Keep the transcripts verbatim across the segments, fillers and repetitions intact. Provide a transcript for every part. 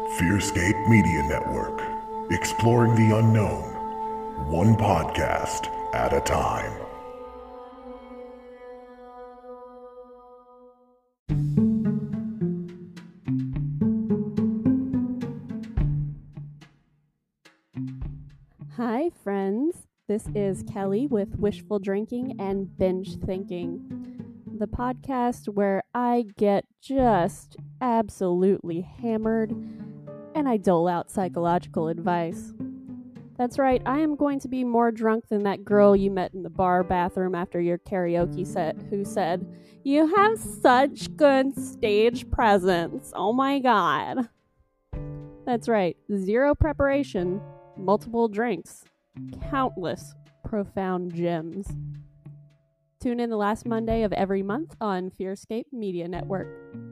Fearscape Media Network, exploring the unknown, one podcast at a time. Hi, friends. This is Kelly with Wishful Drinking and Binge Thinking, the podcast where I get just absolutely hammered and I dole out psychological advice. That's right, I am going to be more drunk than that girl you met in the bar bathroom after your karaoke set who said, "You have such good stage presence. Oh my god." That's right, zero preparation, multiple drinks, countless profound gems. Tune in the last Monday of every month on Fearscape Media Network.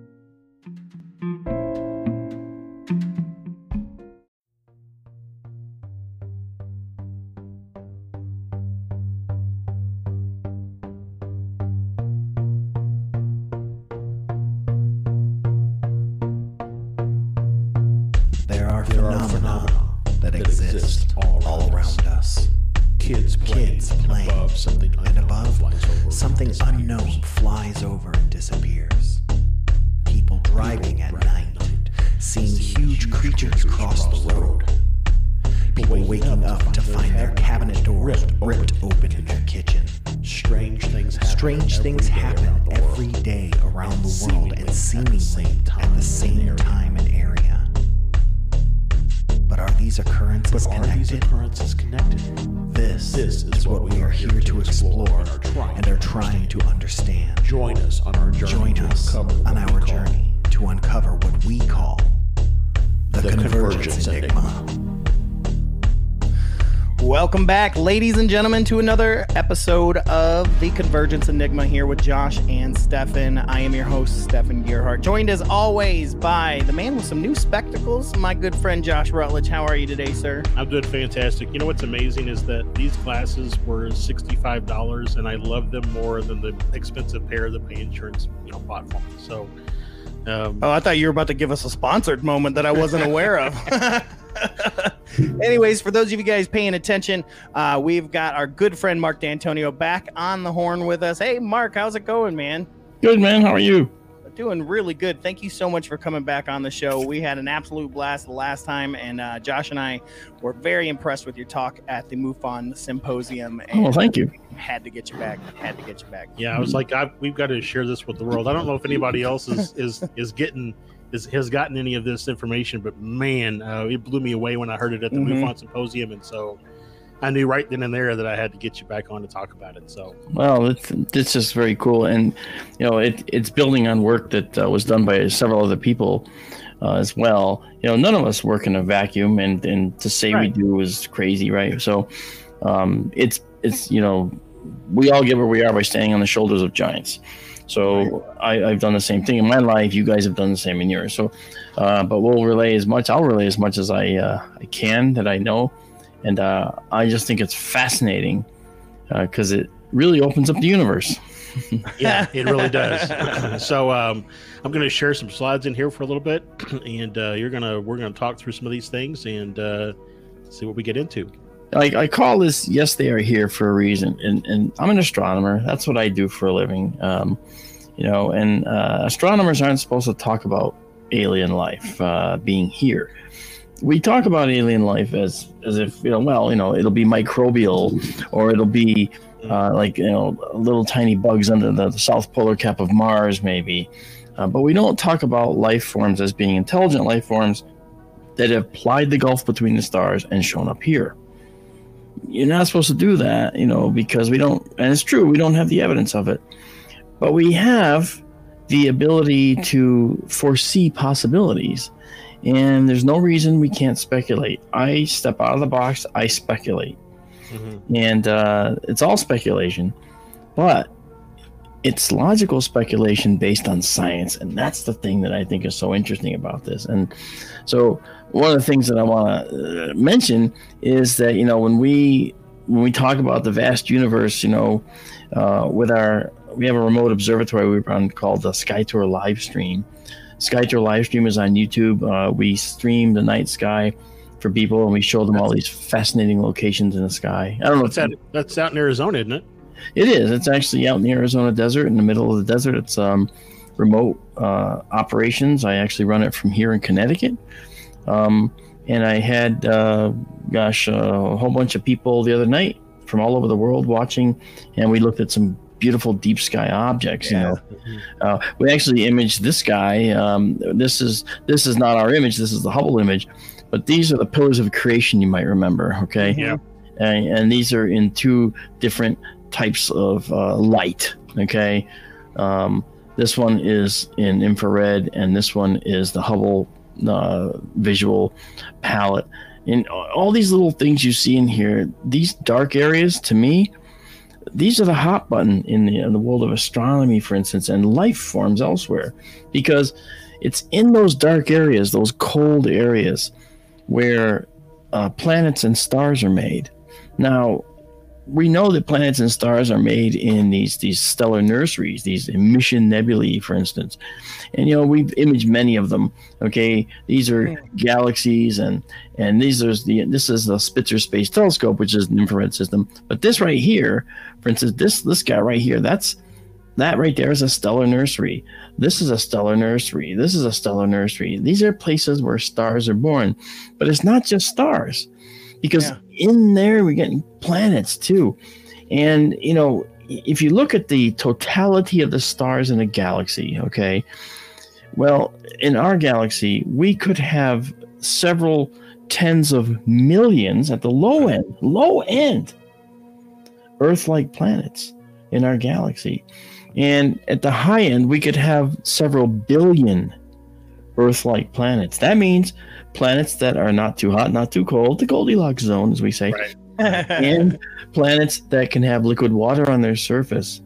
There are phenomena that exist all around us. Kids playing, Kids playing, above something and unknown above flies over something and disappears. unknown flies over and disappears. People driving at night, seeing huge creatures cross the road. People waking up to find their cabinet doors ripped open in their kitchen. Strange things happen. Strange every things day happen around the world. every day around And the world and seemingly seemingly at the same at the same time and area. time and area. But are these occurrences But are these connected? occurrences connected? This, This is what we are here to explore and are trying and to are trying to understand. Join us on our journey Join to us uncover on what we our call journey to uncover what we call the, the Convergence, Convergence Enigma. Welcome back, ladies and gentlemen, to another episode of the Convergence Enigma here with Josh and Stefan. I am your host, Stefan Gearhart, joined as always by the man with some new spectacles, my good friend Josh Rutledge. How are you today, sir? I'm doing fantastic. You know what's amazing is that these glasses were sixty-five dollars, and I love them more than the expensive pair that my insurance, you know, bought for me. So, um, Oh, I thought you were about to give us a sponsored moment that I wasn't aware of. Anyways, for those of you guys paying attention, uh, we've got our good friend Mark D'Antonio back on the horn with us. Hey, Mark, how's it going, man? Good, man. How are you? Doing really good. Thank you so much for coming back on the show. We had an absolute blast the last time, and uh, Josh and I were very impressed with your talk at the MUFON Symposium. And Oh, well, thank you. Had to get you back. Had to get you back. yeah, I was like, I, we've got to share this with the world. I don't know if anybody else is is is getting is has gotten any of this information, but man, uh, it blew me away when I heard it at the Mhm. MUFON Symposium, and so I knew right then and there that I had to get you back on to talk about it. So, Well, it's, it's just very cool. And, you know, it, it's building on work that uh, was done by several other people uh, as well. You know, none of us work in a vacuum, and, and to say Right. we do is crazy, right? So um, it's, it's, you know, we all get where we are by standing on the shoulders of giants. So I, I've done the same thing in my life. You guys have done the same in yours. So, uh, but we'll relay as much. I'll relay as much as I uh, I can that I know, and uh, I just think it's fascinating because it really opens up the universe. yeah, it really does. so, um, I'm going to share some slides in here for a little bit, and uh, you're gonna we're gonna talk through some of these things and uh, see what we get into. I, I call this "Yes, They Are Here" for a reason, and and I'm an astronomer. That's what I do for a living. Um, you know, and uh, astronomers aren't supposed to talk about alien life uh, being here. We talk about alien life as as if, you know, well, you know, it'll be microbial, or it'll be uh, like, you know, little tiny bugs under the, the south polar cap of Mars, maybe. Uh, but we don't talk about life forms as being intelligent life forms that have plied the gulf between the stars and shown up here. You're not supposed to do that, you know, because we don't, and it's true, we don't have the evidence of it, but we have the ability to foresee possibilities, and there's no reason we can't speculate. I step out of the box, I speculate, Mm-hmm. and uh, it's all speculation, but it's logical speculation based on science, and that's the thing that I think is so interesting about this. And so one of the things that I want to uh, mention is that, you know, when we when we talk about the vast universe, you know, uh, with our we have a remote observatory we run called the SkyTour live stream. Skytour live stream is on YouTube. Uh, we stream the night sky for people, and we show them all these fascinating locations in the sky. I don't know. That's out, that's out in Arizona, isn't it? It is. It's actually out in the Arizona desert, in the middle of the desert. It's um, remote uh, operations. I actually run it from here in Connecticut. Um, and I had, uh, gosh, uh, a whole bunch of people the other night from all over the world watching, and we looked at some beautiful deep sky objects. Yeah. You know, uh, we actually imaged this guy. Um, this is this is not our image. This is the Hubble image. But these are the pillars of creation, you might remember, okay? Yeah. And, and these are in two different types of uh, light, okay? Um, this one is in infrared, and this one is the Hubble uh, visual palette. And all these little things you see in here, these dark areas, to me, these are the hot button in the, in the world of astronomy, for instance, and life forms elsewhere. Because it's in those dark areas, those cold areas, where uh, planets and stars are made. Now, we know that planets and stars are made in these these stellar nurseries, these emission nebulae, for instance. And, you know, we've imaged many of them, okay? These are galaxies, and and these are the this is the Spitzer Space Telescope, which is an infrared system. But this right here, for instance, this this guy right here, that's that right there is a stellar nursery. This is a stellar nursery. This is a stellar nursery. These are places where stars are born. But it's not just stars, because Yeah. in there we're getting planets too. And, you know, if you look at the totality of the stars in a galaxy, okay, well, in our galaxy, we could have several tens of millions at the low end, low end, Earth-like planets in our galaxy. And at the high end, we could have several billion Earth-like planets. That means planets that are not too hot, not too cold, the Goldilocks zone, as we say, Right. and planets that can have liquid water on their surface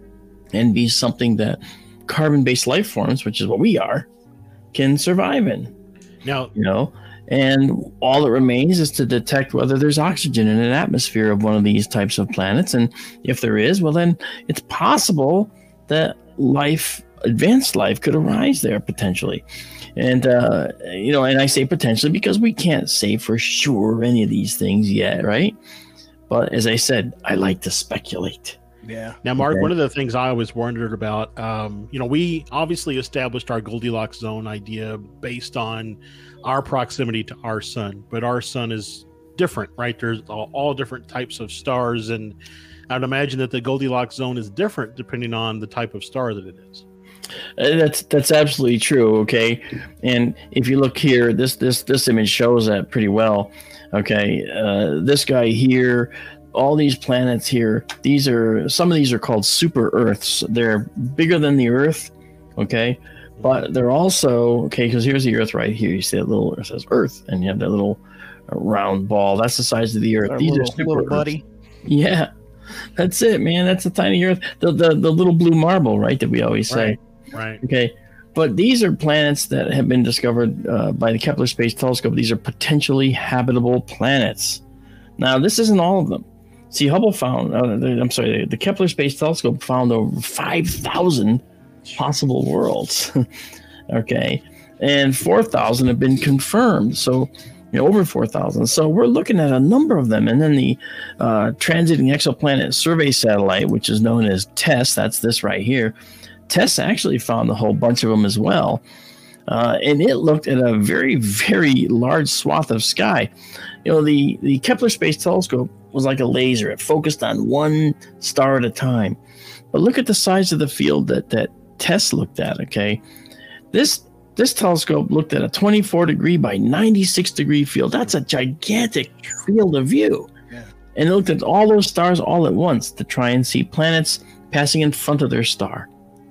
and be something that carbon-based life forms, which is what we are, can survive in. Now, You know, and all that remains is to detect whether there's oxygen in an atmosphere of one of these types of planets. And if there is, well, then it's possible that life, advanced life, could arise there potentially. And, uh, you know, and I say potentially because we can't say for sure any of these things yet, right? But as I said, I like to speculate. Yeah. Now, Mark, Okay. one of the things I always wondered about, um, you know, we obviously established our Goldilocks zone idea based on our proximity to our sun, but our sun is different, right? There's all, all different types of stars, and I'd imagine that the Goldilocks zone is different depending on the type of star that it is. Uh, That's that's absolutely true. Okay, and if you look here, this this this image shows that pretty well. Okay, uh, this guy here, all these planets here, these are some of these are called super Earths. They're bigger than the Earth. Okay, but they're also okay because here's the Earth right here. You see that little Earth says Earth, and you have that little uh, round ball. That's the size of the Earth. Our These little, are super little Earths. buddy. Yeah, that's it, man. That's a tiny Earth. The the the little blue marble, right? That we always say. Right. Right. Okay, but these are planets that have been discovered uh, by the Kepler Space Telescope. These are potentially habitable planets. Now, this isn't all of them. See, Hubble found, uh, the, I'm sorry, the Kepler Space Telescope found over five thousand possible worlds. Okay, and four thousand have been confirmed. So, you know, over four thousand. So we're looking at a number of them. And then the uh, Transiting Exoplanet Survey Satellite, which is known as TESS, that's this right here. TESS actually found a whole bunch of them as well. Uh, and it looked at a very, very large swath of sky. You know, the, the Kepler Space Telescope was like a laser. It focused on one star at a time. But look at the size of the field that, that TESS looked at, okay? This this telescope looked at a twenty-four degree by ninety-six degree field. That's a gigantic field of view. Yeah. And it looked at all those stars all at once to try and see planets passing in front of their star.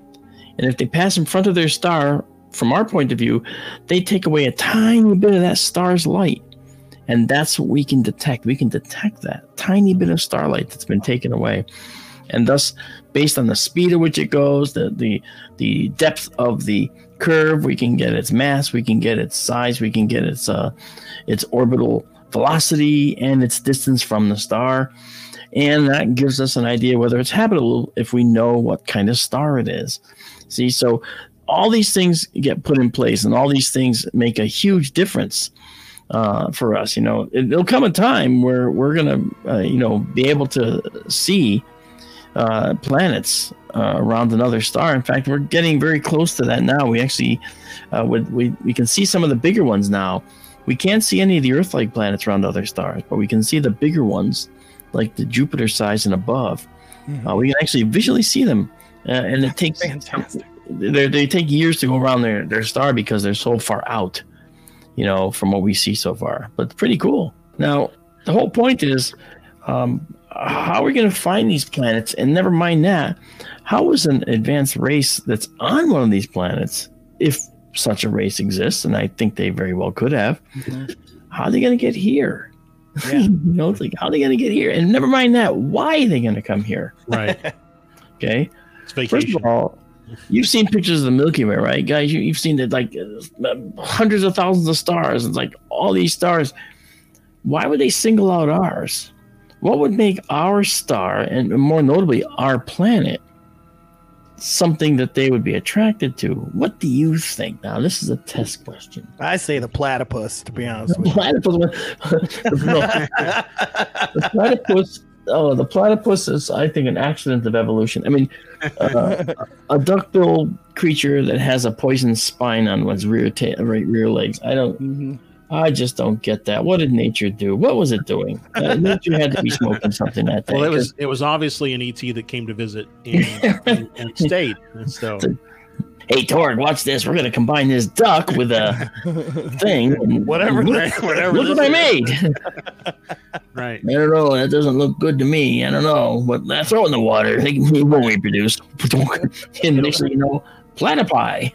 And if they pass in front of their star, from our point of view, they take away a tiny bit of that star's light. And that's what we can detect. We can detect that tiny bit of starlight that's been taken away. And thus, based on the speed at which it goes, the, the, the depth of the curve, we can get its mass, we can get its size, we can get its, uh, its orbital velocity and its distance from the star. And that gives us an idea whether it's habitable if we know what kind of star it is. See, so all these things get put in place, and all these things make a huge difference uh, for us. You know, it, there'll come a time where we're gonna, uh, you know, be able to see uh, planets uh, around another star. In fact, we're getting very close to that now. We actually, uh, would, we we can see some of the bigger ones now. We can't see any of the Earth-like planets around other stars, but we can see the bigger ones, like the Jupiter size and above. Mm-hmm. Uh, we can actually visually see them, uh, and it takes fantastic. They take years to go around their, their star because they're so far out, you know, from what we see so far. But it's pretty cool. Now, the whole point is, um, how are we going to find these planets? And never mind that, how is an advanced race that's on one of these planets, if such a race exists, and I think they very well could have, mm-hmm. how are they going to get here? Yeah. You know, it's like, how are they going to get here? And never mind that, why are they going to come here? Right. Okay. It's vacation. First of all, you've seen pictures of the Milky Way, right, guys? You, you've seen it, like uh, hundreds of thousands of stars. It's like all these stars. Why would they single out ours? What would make our star, and more notably our planet, something that they would be attracted to? What do you think? Now, this is a test question. I say the platypus, to be honest The with you. platypus. No, the platypus. Oh, the platypus is, I think, an accident of evolution. I mean, uh, a duck-billed creature that has a poison spine on one's rear ta- right, rear legs. I don't. Mm-hmm. I just don't get that. What did nature do? What was it doing? Uh, nature had to be smoking something that day. Well, it was it was obviously an E T that came to visit and, and, and stayed. And so, hey, Torg, watch this. We're going to combine this duck with a thing. And whatever. Look, whatever look what I made. Right. I don't know. That doesn't look good to me. I don't know. But let's throw it in the water. It won't reproduce. And next thing you know, platypi.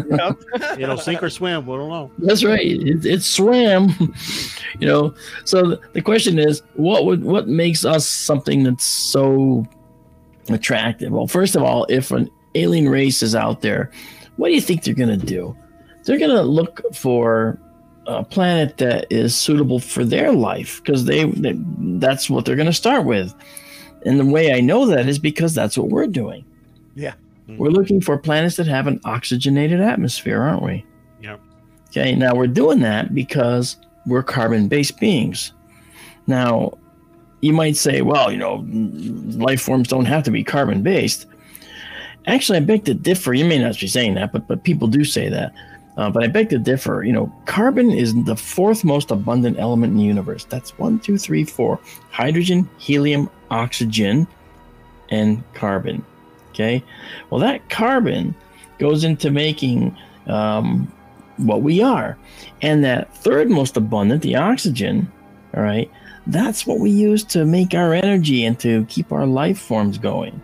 Yep. It'll sink or swim. We don't know. That's right. It, it swam. You know. So the, the question is, what would what makes us something that's so attractive? Well, first of all, if an alien race is out there, what do you think they're going to do? They're going to look for a planet that is suitable for their life, because they, they that's what they're going to start with. And the way I know that is because that's what we're doing. Yeah. We're looking for planets that have an oxygenated atmosphere, aren't we? Yep. Okay, now we're doing that because we're carbon-based beings. Now, you might say, well, you know, life forms don't have to be carbon-based. Actually, I beg to differ. You may not be saying that, but but people do say that. Uh, but I beg to differ. You know, carbon is the fourth most abundant element in the universe. That's one, two, three, four. Hydrogen, helium, oxygen, and carbon. Okay? Well, that carbon goes into making um, what we are. And that third most abundant, the oxygen, all right, that's what we use to make our energy and to keep our life forms going.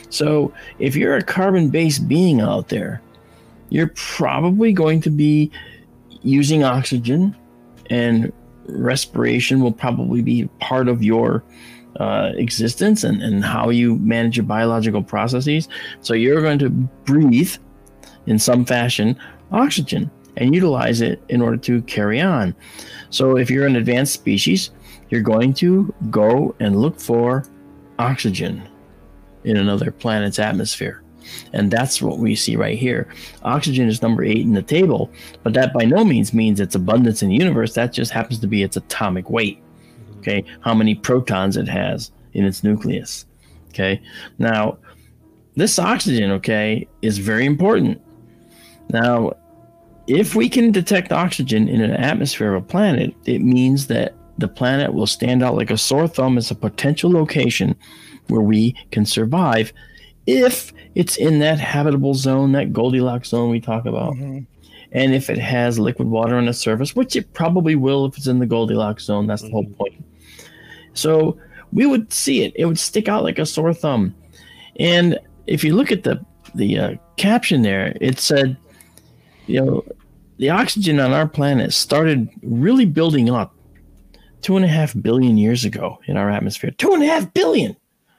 So if you're a carbon-based being out there, you're probably going to be using oxygen, and respiration will probably be part of your uh, existence and, and how you manage your biological processes. So you're going to breathe in some fashion oxygen and utilize it in order to carry on. So if you're an advanced species, you're going to go and look for oxygen in another planet's atmosphere. And that's what we see right here. Oxygen is number eight in the table, but that by no means means its abundance in the universe. That just happens to be its atomic weight. Okay, how many protons it has in its nucleus. Okay, now this oxygen, okay, is very important. Now, if we can detect oxygen in an atmosphere of a planet, it means that the planet will stand out like a sore thumb as a potential location where we can survive if it's in that habitable zone, that Goldilocks zone we talk about. Mm-hmm. And if it has liquid water on the surface, which it probably will if it's in the Goldilocks zone. That's the mm-hmm. whole point. So we would see it. It would stick out like a sore thumb. And if you look at the, the uh, caption there, it said, you know, the oxygen on our planet started really building up two and a half billion years ago in our atmosphere. Two and a half billion.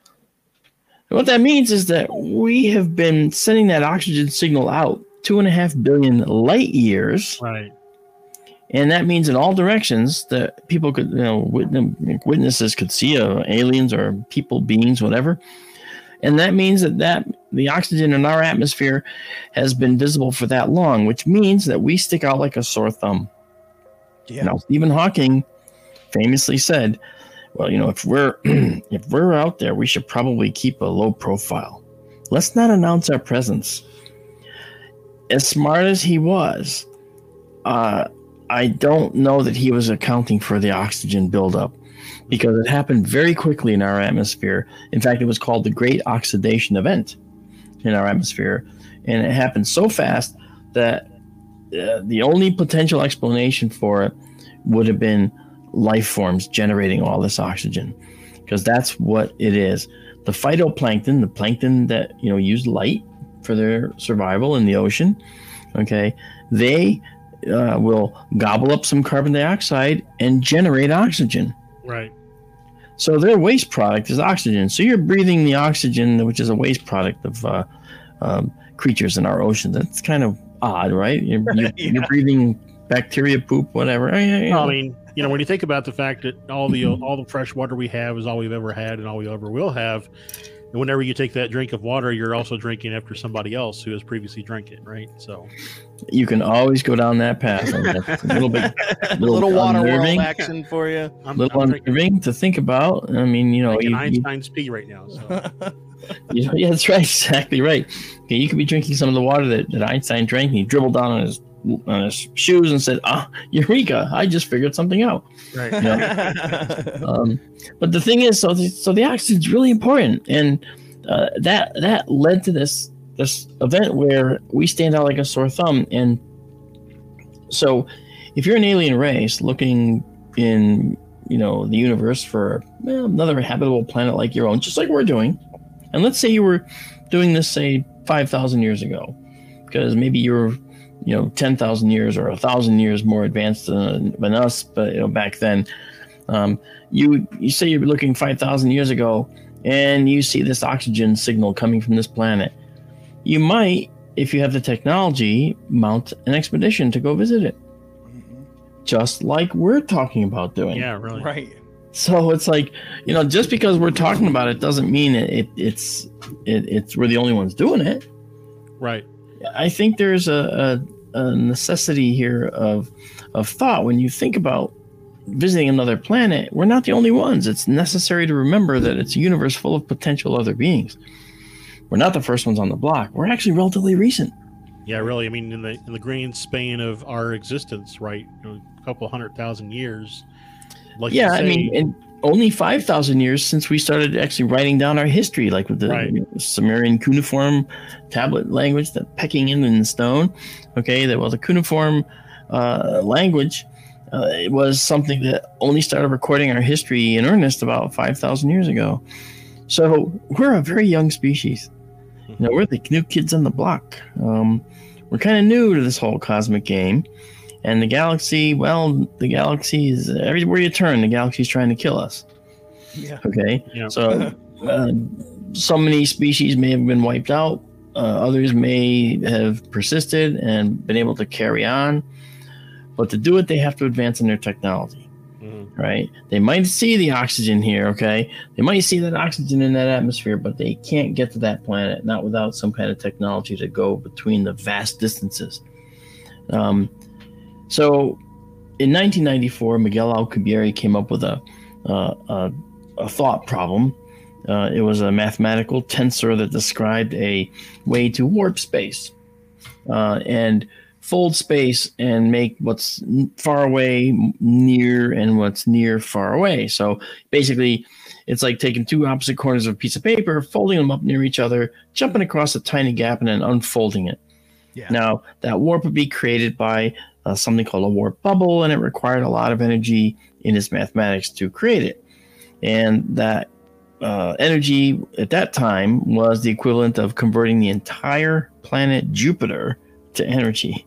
And what that means is that we have been sending that oxygen signal out two and a half billion light years. Right. And that means in all directions that people could, you know, witness, witnesses could see uh, aliens or people, beings, whatever. And that means that, that the oxygen in our atmosphere has been visible for that long, which means that we stick out like a sore thumb. Yeah. Now, Stephen Hawking famously said, well, you know, if we're if we're out there, we should probably keep a low profile. Let's not announce our presence. As smart as he was, uh, I don't know that he was accounting for the oxygen buildup, because it happened very quickly in our atmosphere. In fact, it was called the Great Oxidation Event in our atmosphere. And it happened so fast that uh, the only potential explanation for it would have been life forms generating all this oxygen, because that's what it is. The phytoplankton, the plankton that, you know, use light for their survival in the ocean, okay, they uh, will gobble up some carbon dioxide and generate oxygen. Right. So their waste product is oxygen. So you're breathing the oxygen, which is a waste product of uh, um, creatures in our ocean. That's kind of odd, right? You're, you're, yeah. you're breathing bacteria, poop, whatever. I, I mean, you know, when you think about the fact that all the all the fresh water we have is all we've ever had and all we ever will have, and whenever you take that drink of water, you're also drinking after somebody else who has previously drank it, right? So you can always go down that path. That's a little bit, a little, little water world action for you. A little I'm unnerving to think about. I mean, you know, you, Einstein's pee right now. So. you know, yeah, that's right, exactly right. Okay, you could be drinking some of the water that, that Einstein drank, and he dribbled down on his on his shoes and said, "Ah, eureka! I just figured something out." Right. You know? um, but the thing is, so the, so the oxygen is really important, and uh, that that led to this this event where we stand out like a sore thumb. And so, if you're an alien race looking in, you know, the universe for well, another habitable planet like your own, just like we're doing, and let's say you were doing this, say, five thousand years ago, because maybe you were, you know, ten thousand years or one thousand years more advanced than, than us, but, you know, back then, um, you you say you're looking five thousand years ago, and you see this oxygen signal coming from this planet. You might, if you have the technology, mount an expedition to go visit it. Mm-hmm. Just like we're talking about doing. Yeah, really. Right. So it's like, you know, just because we're talking about it doesn't mean it, it it's it, it's we're the only ones doing it. Right. I think there's a, a, a necessity here of of thought when you think about visiting another planet. We're not the only ones. It's necessary to remember that it's a universe full of potential other beings. We're not the first ones on the block. We're actually relatively recent. Yeah, really. I mean, in the in the grand span of our existence, right? You know, a couple hundred thousand years. Like yeah, you say, I mean, and only five thousand years since we started actually writing down our history, like with the right. you know, Sumerian cuneiform tablet language, the pecking in in stone. Okay, that well, the cuneiform uh, language uh, it was something that only started recording our history in earnest about five thousand years ago. So we're a very young species. You know, we're the new kids on the block. Um, we're kind of new to this whole cosmic game. And the galaxy, well, the galaxy is everywhere you turn, the galaxy is trying to kill us. Yeah. Okay. Yeah. So, uh, so many species may have been wiped out. Uh, others may have persisted and been able to carry on. But to do it, they have to advance in their technology. Mm-hmm. Right? They might see the oxygen here. Okay. They might see that oxygen in that atmosphere, but they can't get to that planet, not without some kind of technology to go between the vast distances. Um, So, in nineteen ninety-four, Miguel Alcubierre came up with a uh, a, a thought problem. Uh, it was a mathematical tensor that described a way to warp space uh, and fold space and make what's far away near and what's near far away. So basically, it's like taking two opposite corners of a piece of paper, folding them up near each other, jumping across a tiny gap, and then unfolding it. Yeah. Now, that warp would be created by Uh, something called a warp bubble, and it required a lot of energy in its mathematics to create it. And that uh, energy at that time was the equivalent of converting the entire planet Jupiter to energy.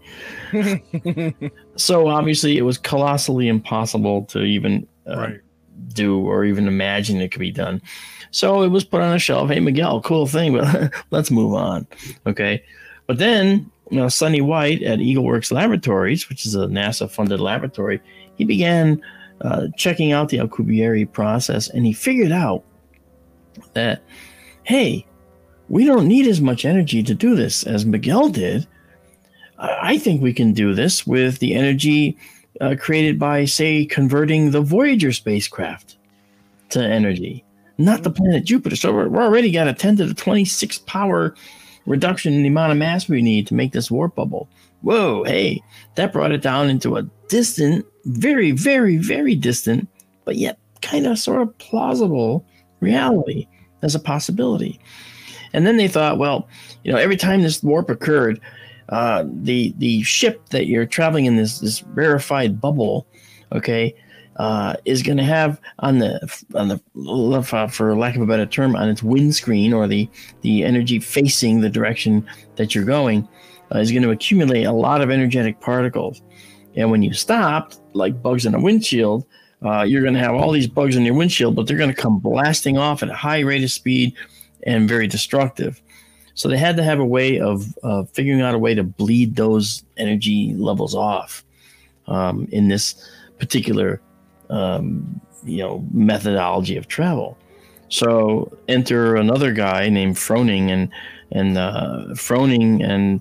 So obviously it was colossally impossible to even uh, right. do or even imagine it could be done. So it was put on a shelf. Hey, Miguel, cool thing, but let's move on. Okay. But then, you know, Sonny White at EagleWorks Laboratories, which is a NASA-funded laboratory, he began uh, checking out the Alcubierre process, and he figured out that, hey, we don't need as much energy to do this as Miguel did. I think we can do this with the energy uh, created by, say, converting the Voyager spacecraft to energy, not the planet Jupiter. So we're, we're already got a ten to the twenty-six power reduction in the amount of mass we need to make this warp bubble. Whoa, hey, that brought it down into a distant, very, very, very distant, but yet kind of sort of plausible reality as a possibility. And then they thought, well, you know, every time this warp occurred, uh, the the ship that you're traveling in this this rarefied bubble, okay, uh, is going to have on the on the for lack of a better term, on its windscreen, or the the energy facing the direction that you're going, uh, is going to accumulate a lot of energetic particles. And when you stopped, like bugs in a windshield, uh, you're going to have all these bugs in your windshield, but they're going to come blasting off at a high rate of speed and very destructive. So they had to have a way of uh, figuring out a way to bleed those energy levels off um, in this particular, um, you know, methodology of travel. So enter another guy named Froning, and and uh, Froning and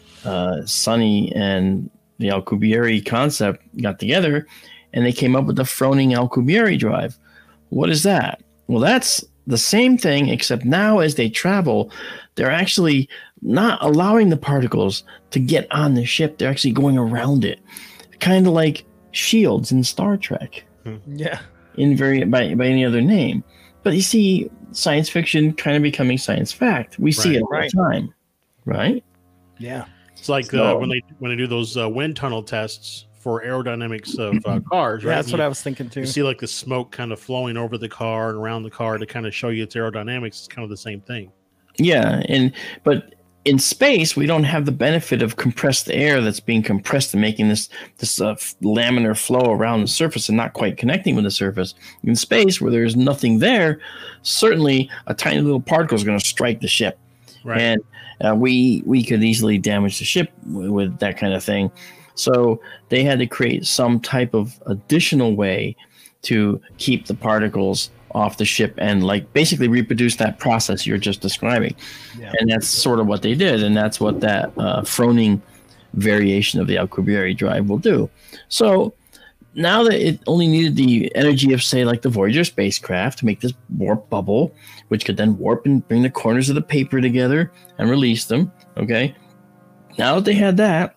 uh, Sonny and the Alcubierre concept got together, and they came up with the Froning-Alcubierre drive. What is that? Well, that's the same thing, except now as they travel, they're actually not allowing the particles to get on the ship. They're actually going around it, kind of like shields in Star Trek. Yeah. In very by, by any other name. But you see science fiction kind of becoming science fact. We see Right. it all Right. the time, right? Yeah. It's like So- uh, when they when they do those uh, wind tunnel tests for aerodynamics of uh, cars, right? Yeah, that's what you, I was thinking too. You see like the smoke kind of flowing over the car and around the car to kind of show you its aerodynamics. It's kind of the same thing. Yeah, and but in space we don't have the benefit of compressed air that's being compressed and making this this uh, laminar flow around the surface and not quite connecting with the surface. In space, where there's nothing there, certainly a tiny little particle is going to strike the ship, Right. and uh, we we could easily damage the ship w- with that kind of thing. So they had to create some type of additional way to keep the particles off the ship and like basically reproduce that process you're just describing. Yeah. And that's sort of what they did, and that's what that uh, Froning variation of the Alcubierre drive will do. So now that it only needed the energy of, say, like the Voyager spacecraft to make this warp bubble, which could then warp and bring the corners of the paper together and release them, okay? Now that they had that,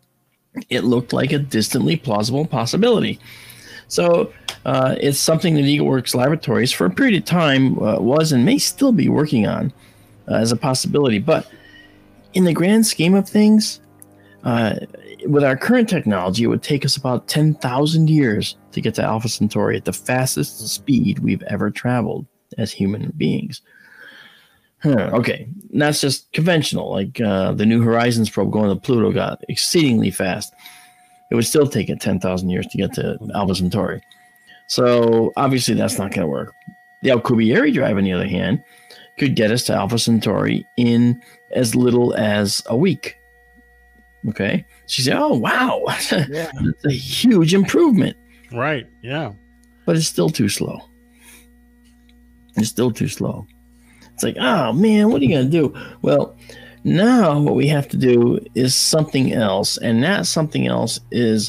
it looked like a distantly plausible possibility. So uh, it's something that EagleWorks Laboratories, for a period of time, uh, was and may still be working on uh, as a possibility. But in the grand scheme of things, uh, with our current technology, it would take us about ten thousand years to get to Alpha Centauri at the fastest speed we've ever traveled as human beings. Huh, okay, and that's just conventional. Like uh, the New Horizons probe going to Pluto got exceedingly fast. It would still take it ten thousand years to get to Alpha Centauri. So obviously that's not going to work. The Alcubierre drive, on the other hand, could get us to Alpha Centauri in as little as a week. Okay? She said, oh, wow, Yeah. that's a huge improvement. Right. Yeah. But it's still too slow. It's still too slow. It's like, oh, man, what are you going to do? Well, now what we have to do is something else. And that something else is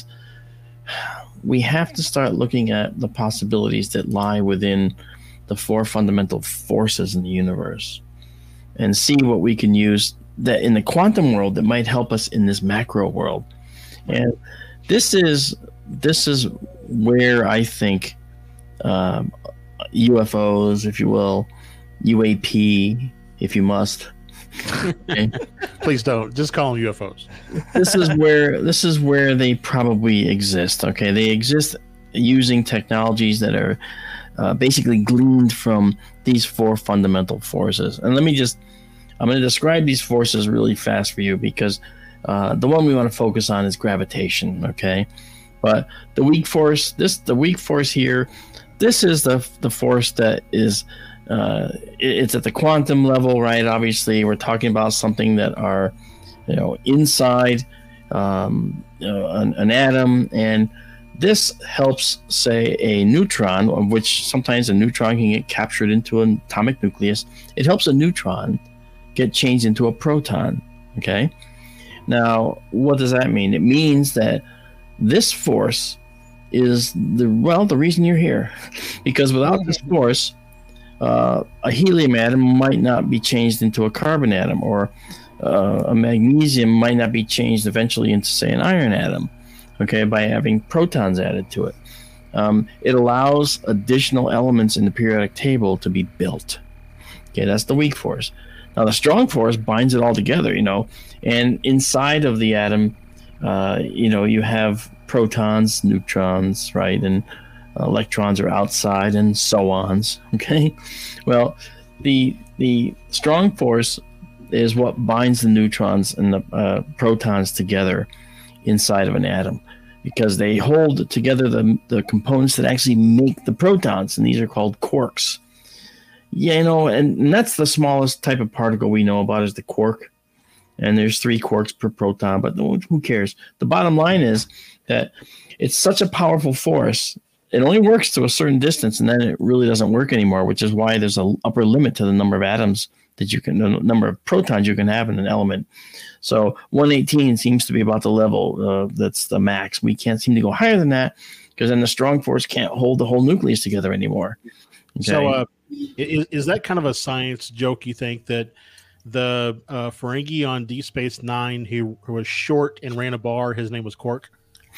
we have to start looking at the possibilities that lie within the four fundamental forces in the universe and see what we can use that in the quantum world that might help us in this macro world. And this is this is where I think um, U F Os, if you will, U A P, if you must. Okay? Please don't. Just call them U F Os. This is where this is where they probably exist. Okay, they exist using technologies that are uh, basically gleaned from these four fundamental forces. And let me just, I'm going to describe these forces really fast for you because uh, the one we want to focus on is gravitation. Okay, but the weak force, this the weak force here, this is the the force that is. Uh, it, it's at the quantum level, right? Obviously, we're talking about something that are, you know, inside um, you know, an, an atom, and this helps, say, a neutron, of which sometimes a neutron can get captured into an atomic nucleus. It helps a neutron get changed into a proton. Okay. Now, what does that mean? It means that this force is the well the reason you're here, because without this force, uh, a helium atom might not be changed into a carbon atom, or uh, a magnesium might not be changed eventually into, say, an iron atom. Okay, by having protons added to it, um, it allows additional elements in the periodic table to be built. Okay, that's the weak force. Now, the strong force binds it all together, you know, and inside of the atom, uh, you know, you have protons, neutrons, right, and electrons are outside, and so ons. Okay, well, the the strong force is what binds the neutrons and the uh, protons together inside of an atom, because they hold together the the components that actually make the protons, and these are called quarks. Yeah, you know, and, and that's the smallest type of particle we know about is the quark. And there's three quarks per proton, but who cares? The bottom line is that it's such a powerful force. It only works to a certain distance, and then it really doesn't work anymore, which is why there's an upper limit to the number of atoms that you can, the number of protons you can have in an element. So one eighteen seems to be about the level uh, that's the max. We can't seem to go higher than that, because then the strong force can't hold the whole nucleus together anymore. Okay? So uh, is, is that kind of a science joke, you think, that the uh, Ferengi on Deep Space Nine who, who was short and ran a bar, his name was Quark?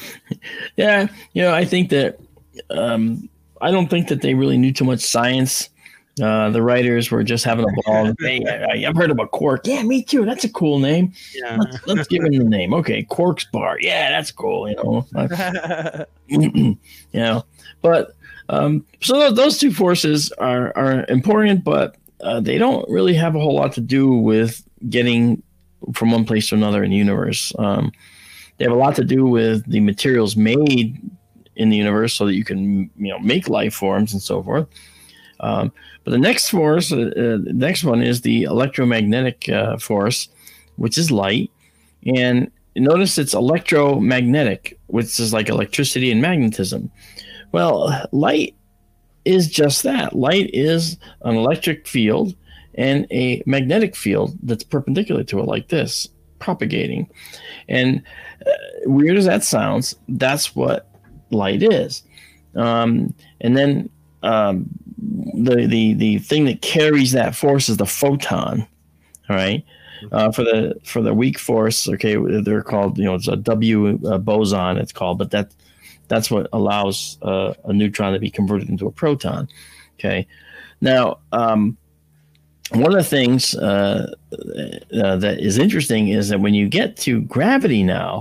Yeah, you know, I think that um, I don't think that they really knew too much science. Uh, the writers were just having a ball. Hey, I, I've heard about Quark. Yeah, me too. That's a cool name. Yeah. Let's, let's give him the name. Okay, Quark's Bar. Yeah, that's cool. You know, you know. But um, so those, those two forces are are important, but uh, they don't really have a whole lot to do with getting from one place to another in the universe. Um, they have a lot to do with the materials made in the universe, so that you can, you know, make life forms and so forth. Um, but the next force, uh, uh, the next one is the electromagnetic uh, force, which is light. And notice it's electromagnetic, which is like electricity and magnetism. Well, light is just that. Light is an electric field and a magnetic field that's perpendicular to it, like this, propagating. And uh, weird as that sounds, that's what light is. Um, and then um, the, the the thing that carries that force is the photon. All right. Uh, for the for the weak force, okay, they're called, you know, it's a W uh, boson, it's called, but that that's what allows uh, a neutron to be converted into a proton. Okay. Now, um, one of the things uh, uh, that is interesting is that when you get to gravity now,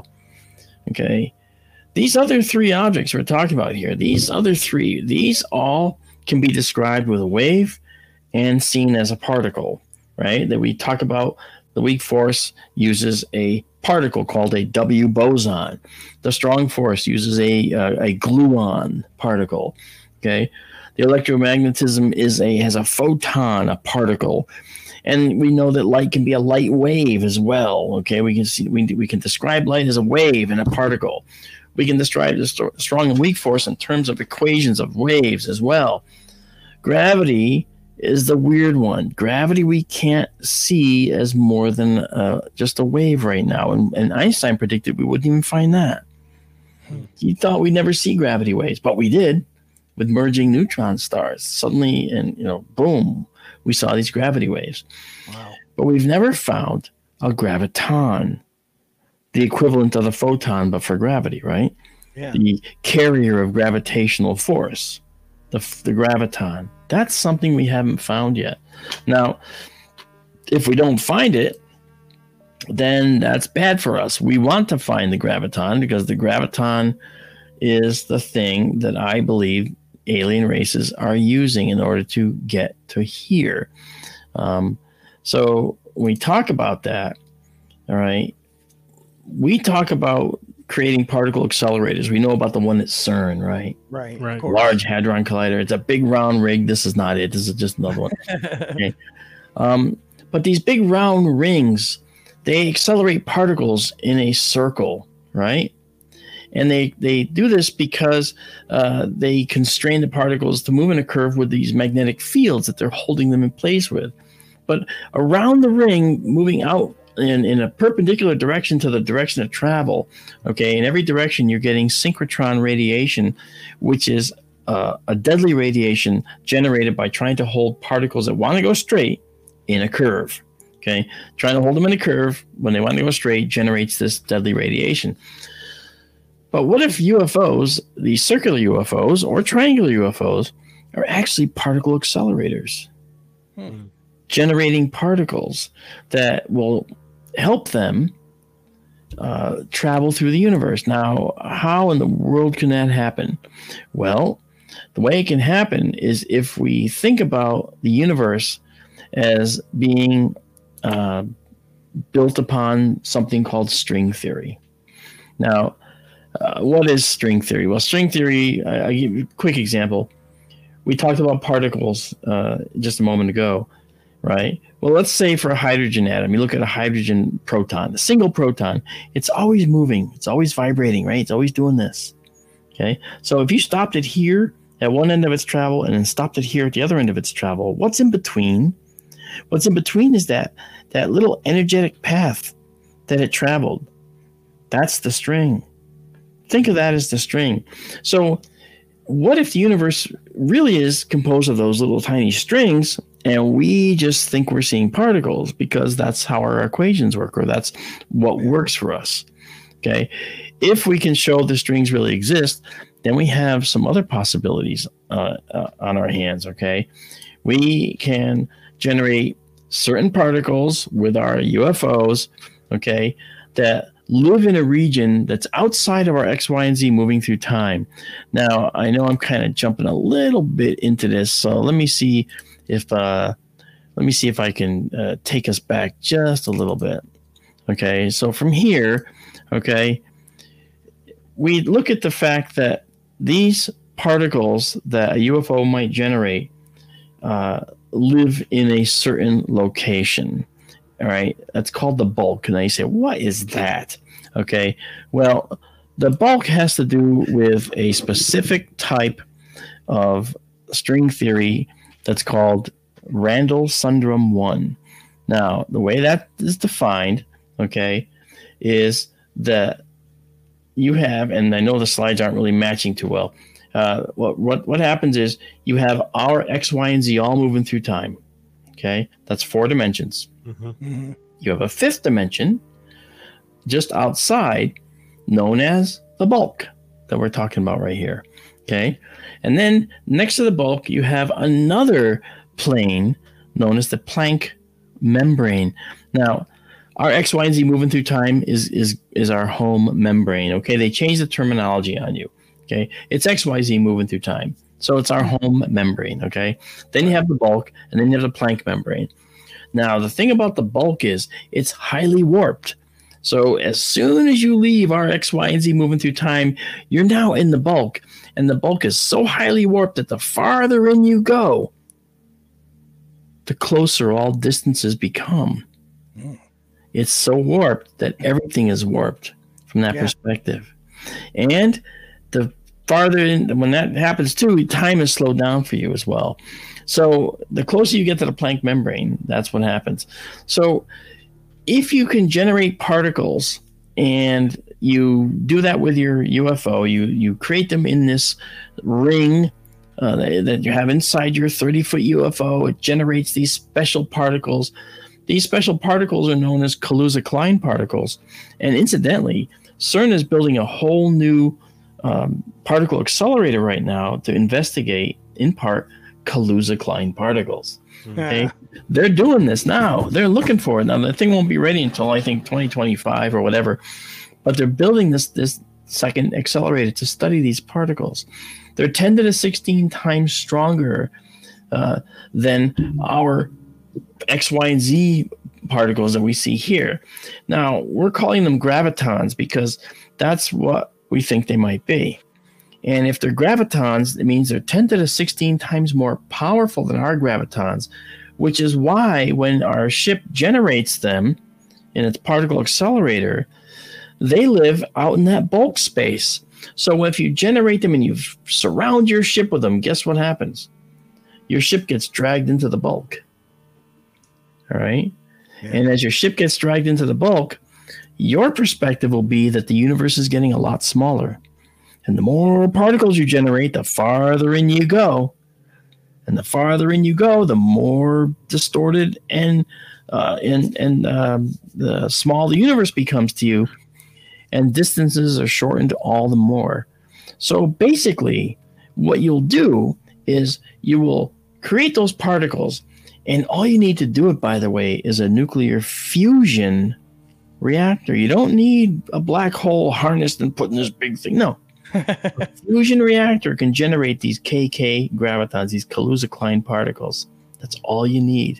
okay, these other three objects we're talking about here, these other three, these all can be described with a wave and seen as a particle, right? That we talk about, the weak force uses a particle called a W boson. The strong force uses a uh, a gluon particle, okay? The electromagnetism is a has a photon, a particle. And we know that light can be a light wave as well, okay? We can see we, we can describe light as a wave and a particle. We can describe the st- strong and weak force in terms of equations of waves as well. Gravity is the weird one. Gravity we can't see as more than uh, just a wave right now. And, and Einstein predicted we wouldn't even find that. He thought we'd never see gravity waves, but we did with merging neutron stars. Suddenly, and you know, boom, we saw these gravity waves. Wow. But we've never found a graviton, the equivalent of the photon, but for gravity, right? Yeah. The carrier of gravitational force, the, the graviton. That's something we haven't found yet. Now, if we don't find it, then that's bad for us. We want to find the graviton, because the graviton is the thing that I believe alien races are using in order to get to here. Um, so when we talk about that, all right, we talk about creating particle accelerators. We know about the one at CERN, right? Right. Right. Of course. Large Hadron Collider. It's a big round rig. This is not it. This is just another one. Okay. Um, but these big round rings, they accelerate particles in a circle, right? And they, they do this because uh, they constrain the particles to move in a curve with these magnetic fields that they're holding them in place with. but around the ring, moving out in, in a perpendicular direction to the direction of travel. Okay, in every direction, you're getting synchrotron radiation, which is uh, a deadly radiation generated by trying to hold particles that want to go straight in a curve. Okay, trying to hold them in a curve when they want to go straight generates this deadly radiation. But what if U F Os, these circular U F Os or triangular U F Os, are actually particle accelerators, hmm. generating particles that will help them uh, travel through the universe? Now, how in the world can that happen? Well, the way it can happen is if we think about the universe as being uh, built upon something called string theory. Now, uh, what is string theory? Well, string theory, I, I'll give you a quick example. We talked about particles uh, just a moment ago, right? Well, let's say for a hydrogen atom, you look at a hydrogen proton, a single proton, it's always moving. It's always vibrating, right? It's always doing this, okay? So if you stopped it here at one end of its travel and then stopped it here at the other end of its travel, what's in between? What's in between is that, that little energetic path that it traveled. That's the string. Think of that as the string. So what if the universe really is composed of those little tiny strings and we just think we're seeing particles because that's how our equations work, or that's what works for us? Okay. If we can show the strings really exist, then we have some other possibilities uh, uh, on our hands. Okay. We can generate certain particles with our U F Os, okay, that live in a region that's outside of our X, Y, and Z moving through time. Now, I know I'm kind of jumping a little bit into this, so let me see if uh, let me see if I can uh, take us back just a little bit. Okay, so from here, okay, we look at the fact that these particles that a U F O might generate uh, live in a certain location. All right, that's called the bulk. And now you say, what is that? Okay, well, the bulk has to do with a specific type of string theory that's called Randall-Sundrum one. Now, the way that is defined, okay, is that you have, and I know the slides aren't really matching too well. Uh, what what what happens is you have our X, Y, and Z all moving through time. Okay, that's four dimensions. Mm-hmm. Mm-hmm. You have a fifth dimension just outside, known as the bulk that we're talking about right here. Okay, and then next to the bulk, you have another plane known as the Planck membrane. Now, our X, Y, and Z moving through time is is is our home membrane. Okay, they changed the terminology on you. Okay, it's X, Y, Z moving through time. So it's our home membrane, okay? Then you have the bulk, and then you have the Planck membrane. Now, the thing about the bulk is it's highly warped. So as soon as you leave our X, Y, and Z moving through time, you're now in the bulk. And the bulk is so highly warped that the farther in you go, the closer all distances become. Mm. It's so warped that everything is warped from that yeah. perspective. And the farther in, when that happens too, time is slowed down for you as well. So the closer you get to the Planck membrane, that's what happens. So if you can generate particles and you do that with your U F O, you you create them in this ring uh, that, that you have inside your thirty-foot U F O. It generates these special particles. These special particles are known as Kaluza-Klein particles. And incidentally, CERN is building a whole new Um, particle accelerator right now to investigate, in part, Kaluza-Klein particles. Okay? Yeah. They're doing this now. They're looking for it. Now, the thing won't be ready until, I think, twenty twenty-five or whatever. But they're building this, this second accelerator to study these particles. They're ten to the sixteen times stronger uh, than our X, Y, and Z particles that we see here. Now, we're calling them gravitons because that's what we think they might be. And if they're gravitons, it means they're ten to the sixteen times more powerful than our gravitons, which is why when our ship generates them in its particle accelerator, they live out in that bulk space. So if you generate them and you surround your ship with them, guess what happens? Your ship gets dragged into the bulk. All right. Yeah. And as your ship gets dragged into the bulk, your perspective will be that the universe is getting a lot smaller. And the more particles you generate, the farther in you go. And the farther in you go, the more distorted and uh, and and um, the small the universe becomes to you, and distances are shortened all the more. So basically, what you'll do is you will create those particles, and all you need to do it, by the way, is a nuclear fusion reactor. You don't need a black hole harnessed and put in this big thing. No. A fusion reactor can generate these K K gravitons, these Kaluza-Klein particles. That's all you need.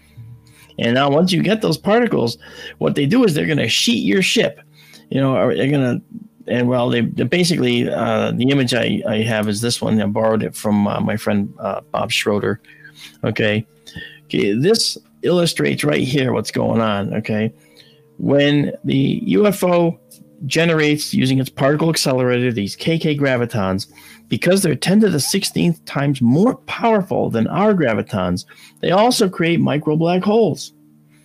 And now once you get those particles, what they do is they're going to sheet your ship. You know, or they're going to, and well, they basically, uh, the image I, I have is this one. I borrowed it from uh, my friend uh, Bob Schroeder. Okay. Okay. This illustrates right here what's going on. Okay. When the U F O generates, using its particle accelerator, these K K gravitons, because they're ten to the sixteenth times more powerful than our gravitons, they also create micro black holes.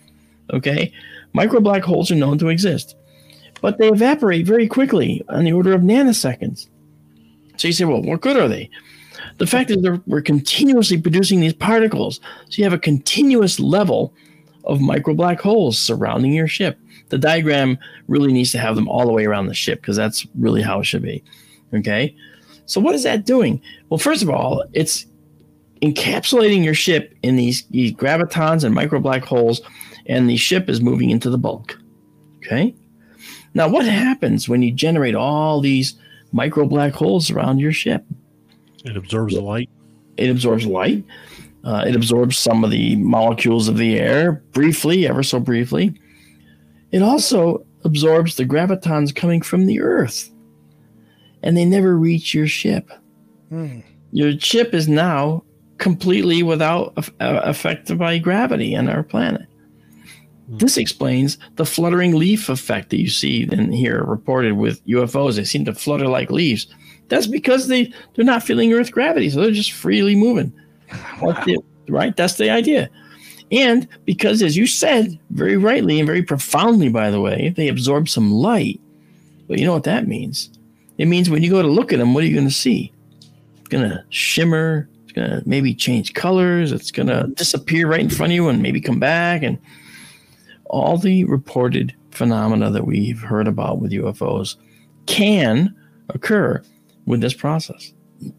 Okay? Micro black holes are known to exist, but they evaporate very quickly on the order of nanoseconds. So you say, well, what good are they? The fact is that we're continuously producing these particles, so you have a continuous level of micro black holes surrounding your ship. The diagram really needs to have them all the way around the ship, because that's really how it should be. Okay? So what is that doing? Well, first of all, it's encapsulating your ship in these, these gravitons and micro black holes, and the ship is moving into the bulk. Okay? Now, what happens when you generate all these micro black holes around your ship? It absorbs the light. It absorbs light. Uh, it absorbs some of the molecules of the air briefly, ever so briefly. It also absorbs the gravitons coming from the Earth, and they never reach your ship. Hmm. Your ship is now completely without uh, affected by gravity on our planet. Hmm. This explains the fluttering leaf effect that you see in here reported with U F Os. They seem to flutter like leaves. That's because they, they're not feeling Earth gravity, so they're just freely moving. Wow. That's it, right? That's the idea. And because, as you said, very rightly and very profoundly, by the way, they absorb some light. But you know what that means? It means when you go to look at them, what are you going to see? It's going to shimmer. It's going to maybe change colors. It's going to disappear right in front of you and maybe come back. And all the reported phenomena that we've heard about with U F Os can occur with this process.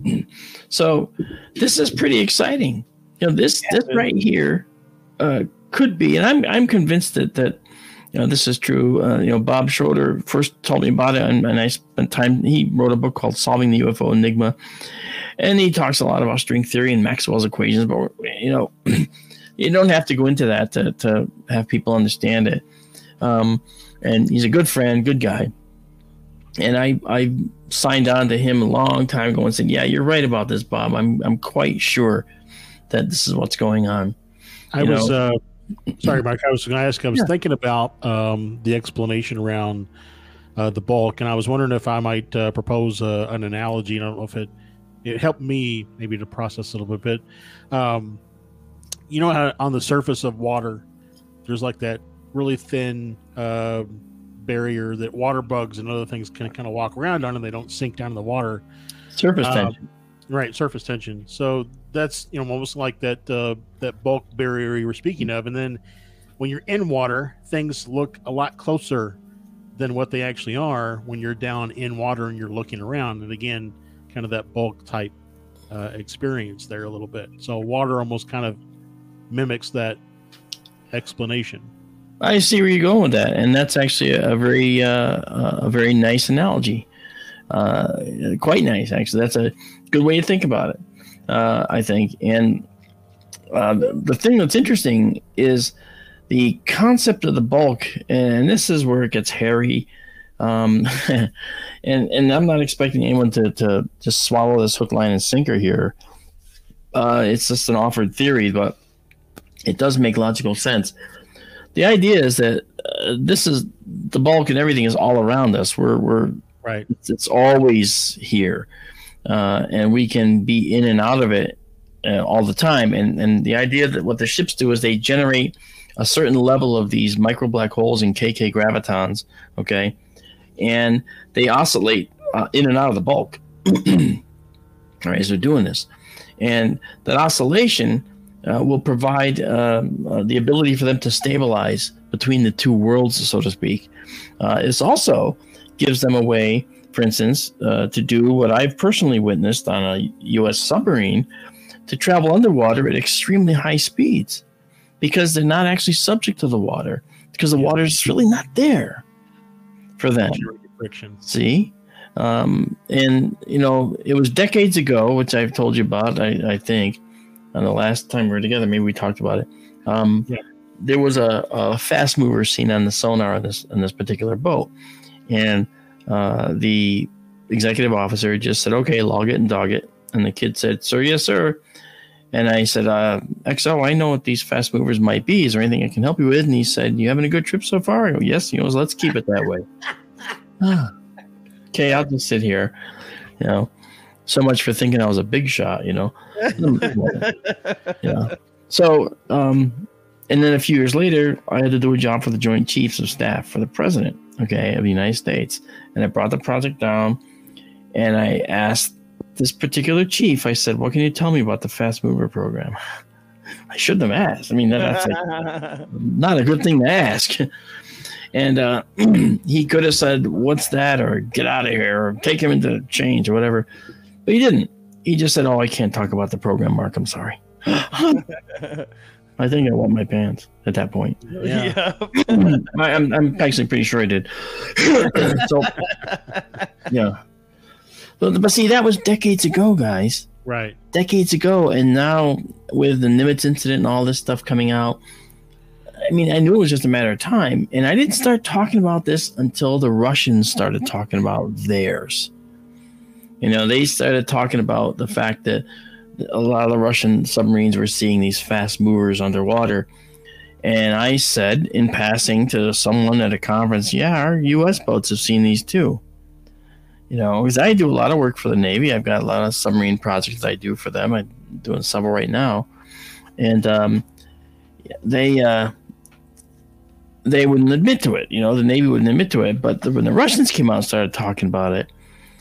So this is pretty exciting. You know, this this right here uh, could be, and I'm I'm convinced that that you know this is true. Uh, you know, Bob Schroeder first told me about it, and, and I spent time. He wrote a book called "Solving the U F O Enigma," and he talks a lot about string theory and Maxwell's equations. But you know, you don't have to go into that to to have people understand it. Um, and he's a good friend, good guy. And I, I signed on to him a long time ago and said, yeah, you're right about this, Bob. I'm I'm quite sure that this is what's going on. I You was, know? uh, sorry, Mike, I was going to ask, I was Yeah. thinking about um, the explanation around uh, the bulk, and I was wondering if I might uh, propose uh, an analogy. I don't know if it, it helped me maybe to process a little bit. Um, you know how on the surface of water, there's like that really thin uh, barrier that water bugs and other things can kind of walk around on, and they don't sink down in the water. Surface Uh, tension. Right, surface tension. So that's, you know, almost like that uh, that bulk barrier you were speaking of. And then when you're in water, things look a lot closer than what they actually are when you're down in water and you're looking around. And again, kind of that bulk type uh, experience there a little bit. So water almost kind of mimics that explanation. I see where you're going with that, and that's actually a, a very uh, a very nice analogy. Uh, quite nice, actually. That's a good way to think about it, uh, I think. And uh, the, the thing that's interesting is the concept of the bulk, and this is where it gets hairy. Um, and and I'm not expecting anyone to to just swallow this hook, line, and sinker here. Uh, it's just an offered theory, but it does make logical sense. The idea is that uh, this is the bulk, and everything is all around us. We're we're Right. It's, it's always here, uh, and we can be in and out of it uh, all the time. And and the idea that what the ships do is they generate a certain level of these micro black holes and K K gravitons, okay, and they oscillate uh, in and out of the bulk. All right, as they're doing this, and that oscillation uh, will provide um, uh, the ability for them to stabilize between the two worlds, so to speak. Uh, it also gives them a way, for instance, uh, to do what I've personally witnessed on a U S submarine, to travel underwater at extremely high speeds, because they're not actually subject to the water, because the water is really not there for them. Friction. See? Um, and, you know, it was decades ago, which I've told you about, I, I think, on the last time we were together, maybe we talked about it. Um, yeah. There was a, a fast mover seen on the sonar on this, on this particular boat. And uh, the executive officer just said, okay, log it and dog it. And the kid said, sir, yes, sir. And I said, uh, X O, I know what these fast movers might be. Is there anything I can help you with? And he said, you having a good trip so far? I go, yes. He goes, let's keep it that way. Okay, I'll just sit here. You know, so much for thinking I was a big shot, you know. Yeah. So, um, and then a few years later, I had to do a job for the Joint Chiefs of Staff for the President, okay, of the United States. And I brought the project down, and I asked this particular chief, I said, what can you tell me about the Fast Mover program? I shouldn't have asked. I mean, that's like not a good thing to ask. And uh, he could have said, what's that? Or get out of here, or take him into change, or whatever. But he didn't. He just said, oh, I can't talk about the program, Mark. I'm sorry. I think I wet my pants at that point. Yeah. I, I'm, I'm actually pretty sure I did. So, yeah. But, but see, that was decades ago, guys. Right. Decades ago. And now with the Nimitz incident and all this stuff coming out, I mean, I knew it was just a matter of time. And I didn't start talking about this until the Russians started talking about theirs. You know, they started talking about the fact that a lot of the Russian submarines were seeing these fast movers underwater. And I said in passing to someone at a conference, yeah, our U S boats have seen these too. You know, because I do a lot of work for the Navy. I've got a lot of submarine projects I do for them. I'm doing several right now. And um, they uh, they wouldn't admit to it. You know, the Navy wouldn't admit to it. But the, when the Russians came out and started talking about it,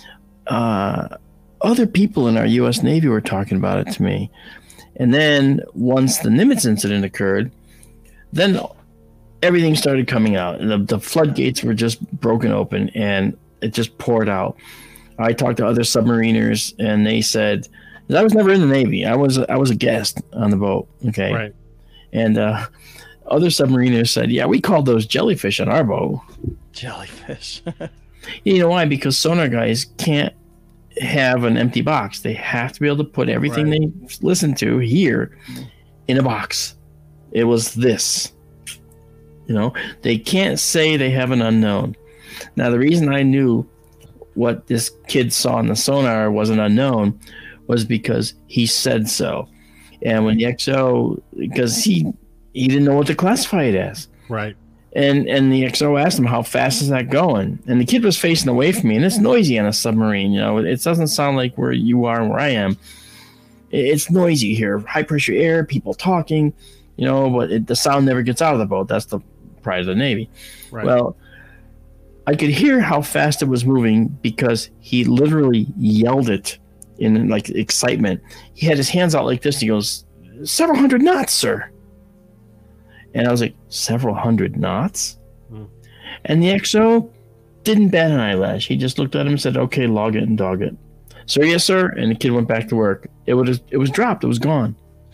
uh, other people in our U S Navy were talking about it to me. And then once the Nimitz incident occurred, then everything started coming out. The, the floodgates were just broken open, and it just poured out. I talked to other submariners, and they said, I was never in the Navy. I was I was a guest on the boat. Okay. Right. And uh, other submariners said, yeah, we called those jellyfish on our boat. Jellyfish. You know why? Because sonar guys can't have an empty box. They have to be able to put everything right. they listen to here in a box. It was this. You know, they can't say they have an unknown. Now, the reason I knew what this kid saw in the sonar was an unknown was because he said so. And when the X O, because he he didn't know what to classify it as. Right. And and the X O asked him, how fast is that going? And the kid was facing away from me, and it's noisy on a submarine. You know, it doesn't sound like where you are and where I am. It's noisy here, high pressure air, people talking, you know, but it, the sound never gets out of the boat. That's the pride of the Navy. Right. Well, I could hear how fast it was moving because he literally yelled it in like excitement. He had his hands out like this. He goes, several hundred knots, sir. And I was like, several hundred knots? Hmm. And the X O didn't bat an eyelash. He just looked at him and said, okay, log it and dog it. Sir, yes, sir. And the kid went back to work. It was, it was dropped. It was gone.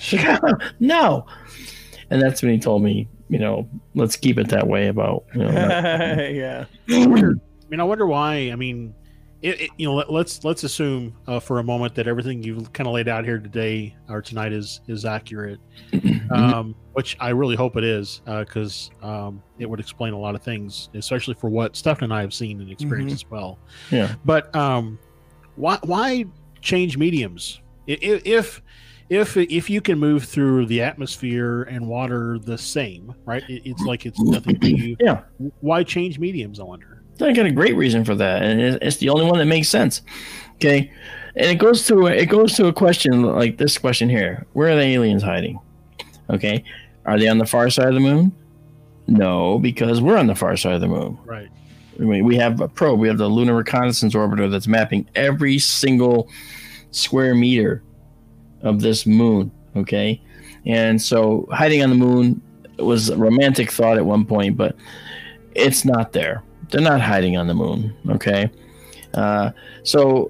No. And that's when he told me, you know, let's keep it that way about, you know. Not, yeah. I wonder, I mean, I wonder why. I mean, it, it, you know, let, let's let's assume uh, for a moment that everything you've kind of laid out here today or tonight is is accurate, um, which I really hope it is, because uh, um, it would explain a lot of things, especially for what Stephen and I have seen and experienced mm-hmm. as well. Yeah. But um, why why change mediums if if if if you can move through the atmosphere and water the same, right? It, it's like it's nothing to you. Yeah. Why change mediums, I wonder? I got a great reason for that, and it's the only one that makes sense. Okay, and it goes to it goes to a question like this question here: where are the aliens hiding? Okay, are they on the far side of the moon? No, because we're on the far side of the moon. Right. I mean, we have a probe. We have the Lunar Reconnaissance Orbiter that's mapping every single square meter of this moon. Okay, and so hiding on the moon was a romantic thought at one point, but it's not there. They're not hiding on the moon. Okay, uh, so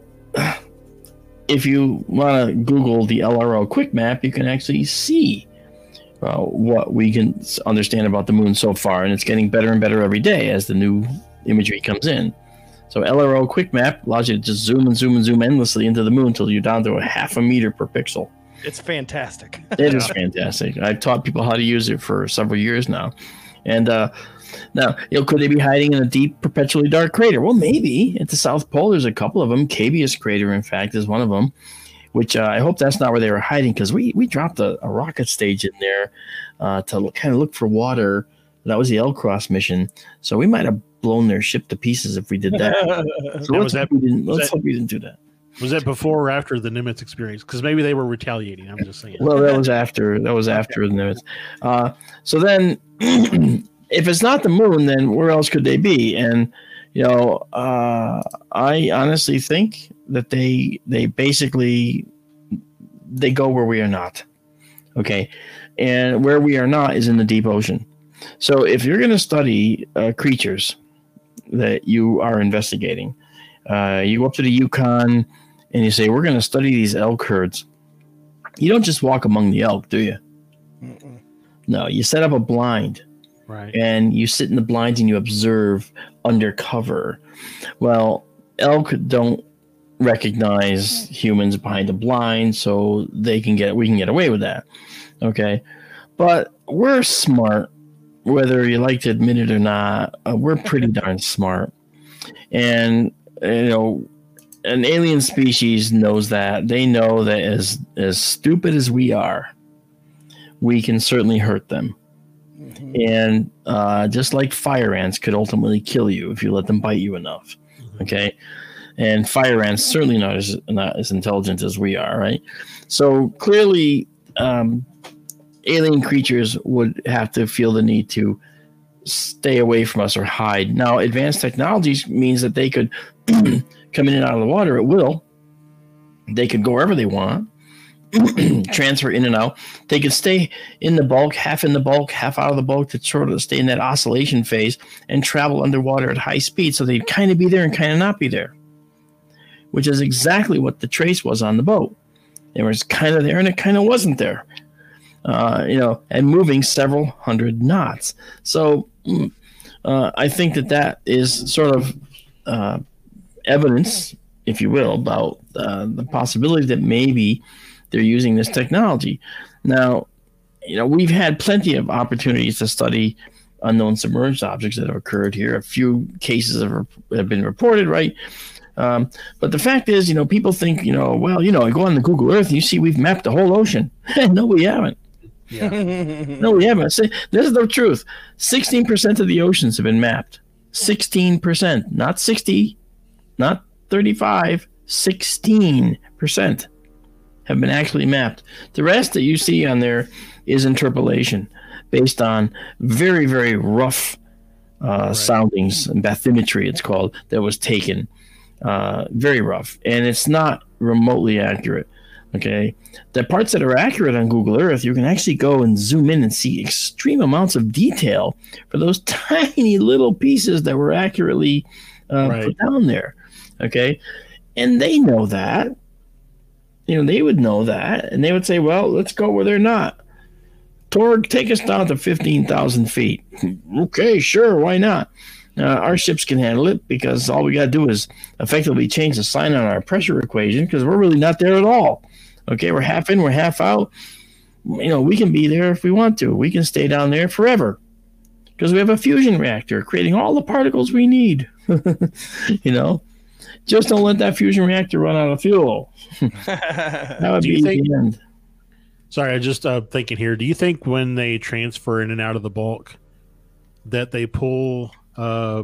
if you want to Google the L R O Quick Map, you can actually see uh, what we can understand about the moon so far, and it's getting better and better every day as the new imagery comes in. So L R O Quick Map allows you to just zoom and zoom and zoom endlessly into the moon until you're down to a half a meter per pixel. It's fantastic. It is fantastic. I've taught people how to use it for several years now. And uh, now, you know, could they be hiding in a deep, perpetually dark crater? Well, maybe. At the South Pole, there's a couple of them. Cabeus Crater, in fact, is one of them, which uh, I hope that's not where they were hiding, because we, we dropped a, a rocket stage in there uh, to look, kind of look for water. That was the L-Cross mission. So we might have blown their ship to pieces if we did that. So Now, let's, was that- hope, we didn't, was let's that- hope we didn't do that. Was that before or after the Nimitz experience? Because maybe they were retaliating. I'm just saying. Well, that was after. That was after the Nimitz. Uh, so then, if it's not the moon, then where else could they be? And you know, uh, I honestly think that they they basically they go where we are not. Okay, and where we are not is in the deep ocean. So if you're going to study uh, creatures that you are investigating, uh, you go up to the Yukon. And you say, we're going to study these elk herds. You don't just walk among the elk, do you? Mm-mm. No, you set up a blind. Right. And you sit in the blinds and you observe undercover. Well, elk don't recognize humans behind the blind, so they can get we can get away with that. Okay? But we're smart, whether you like to admit it or not. Uh, we're pretty darn smart. And, you know, an alien species knows that. They know that as as stupid as we are, we can certainly hurt them. Mm-hmm. And uh, just like fire ants could ultimately kill you if you let them bite you enough. Mm-hmm. Okay, and fire ants certainly not as not as intelligent as we are, right? So clearly, um, alien creatures would have to feel the need to stay away from us or hide. Now, advanced technologies means that they could come in and out of the water at will. They could go wherever they want, transfer in and out. They could stay in the bulk, half in the bulk, half out of the bulk, to sort of stay in that oscillation phase and travel underwater at high speed. So they'd kind of be there and kind of not be there, which is exactly what the trace was on the boat. It was kind of there and it kind of wasn't there, uh, you know, and moving several hundred knots. So uh, I think that that is sort of uh, evidence, if you will, about uh, the possibility that maybe they're using this technology. Now, you know, we've had plenty of opportunities to study unknown submerged objects that have occurred here. A few cases have, have been reported, right? Um, but the fact is, you know, people think, you know, well, you know, I go on the Google Earth and you see we've mapped the whole ocean. No, we haven't. Yeah. No, we haven't. See, this is the truth. sixteen percent of the oceans have been mapped. sixteen percent, not sixty, not thirty-five, sixteen percent have been actually mapped. The rest that you see on there is interpolation based on very, very rough uh, right. soundings, and bathymetry it's called, that was taken. Uh, very rough. And it's not remotely accurate. Okay, the parts that are accurate on Google Earth, you can actually go and zoom in and see extreme amounts of detail for those tiny little pieces that were accurately uh, right. put down there. Okay, and they know that. You know, they would know that, and they would say, "Well, let's go where they're not." Torg, take us down to fifteen thousand feet. Okay, sure, why not? Uh, our ships can handle it because all we got to do is effectively change the sign on our pressure equation, because we're really not there at all. Okay, we're half in, we're half out. You know, we can be there if we want to. We can stay down there forever because we have a fusion reactor creating all the particles we need. You know, just don't let that fusion reactor run out of fuel. That would Do be you think, the end. Sorry, I just uh, thinking here. Do you think when they transfer in and out of the bulk that they pull um,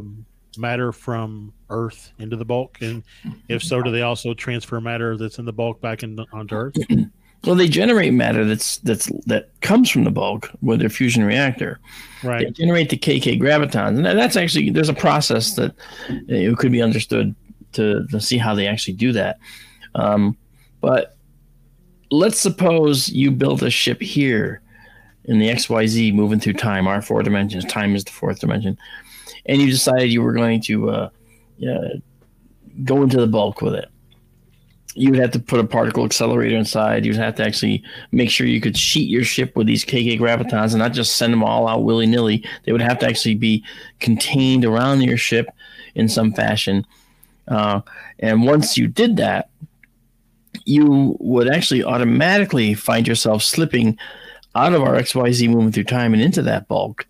matter from Earth into the bulk? And if so, do they also transfer matter that's in the bulk back in, onto Earth? Well, they generate matter that's that's that comes from the bulk with their fusion reactor. Right. They generate the K K gravitons, and that's actually there's a process that it could be understood to, to see how they actually do that. Um, but let's suppose you built a ship here in the X Y Z moving through time, our four dimensions. Time is the fourth dimension, and you decided you were going to uh, uh, go into the bulk with it. You would have to put a particle accelerator inside. You'd have to actually make sure you could sheet your ship with these K K gravitons and not just send them all out willy-nilly. They would have to actually be contained around your ship in some fashion. Uh, and once you did that, you would actually automatically find yourself slipping out of our X Y Z moving through time and into that bulk.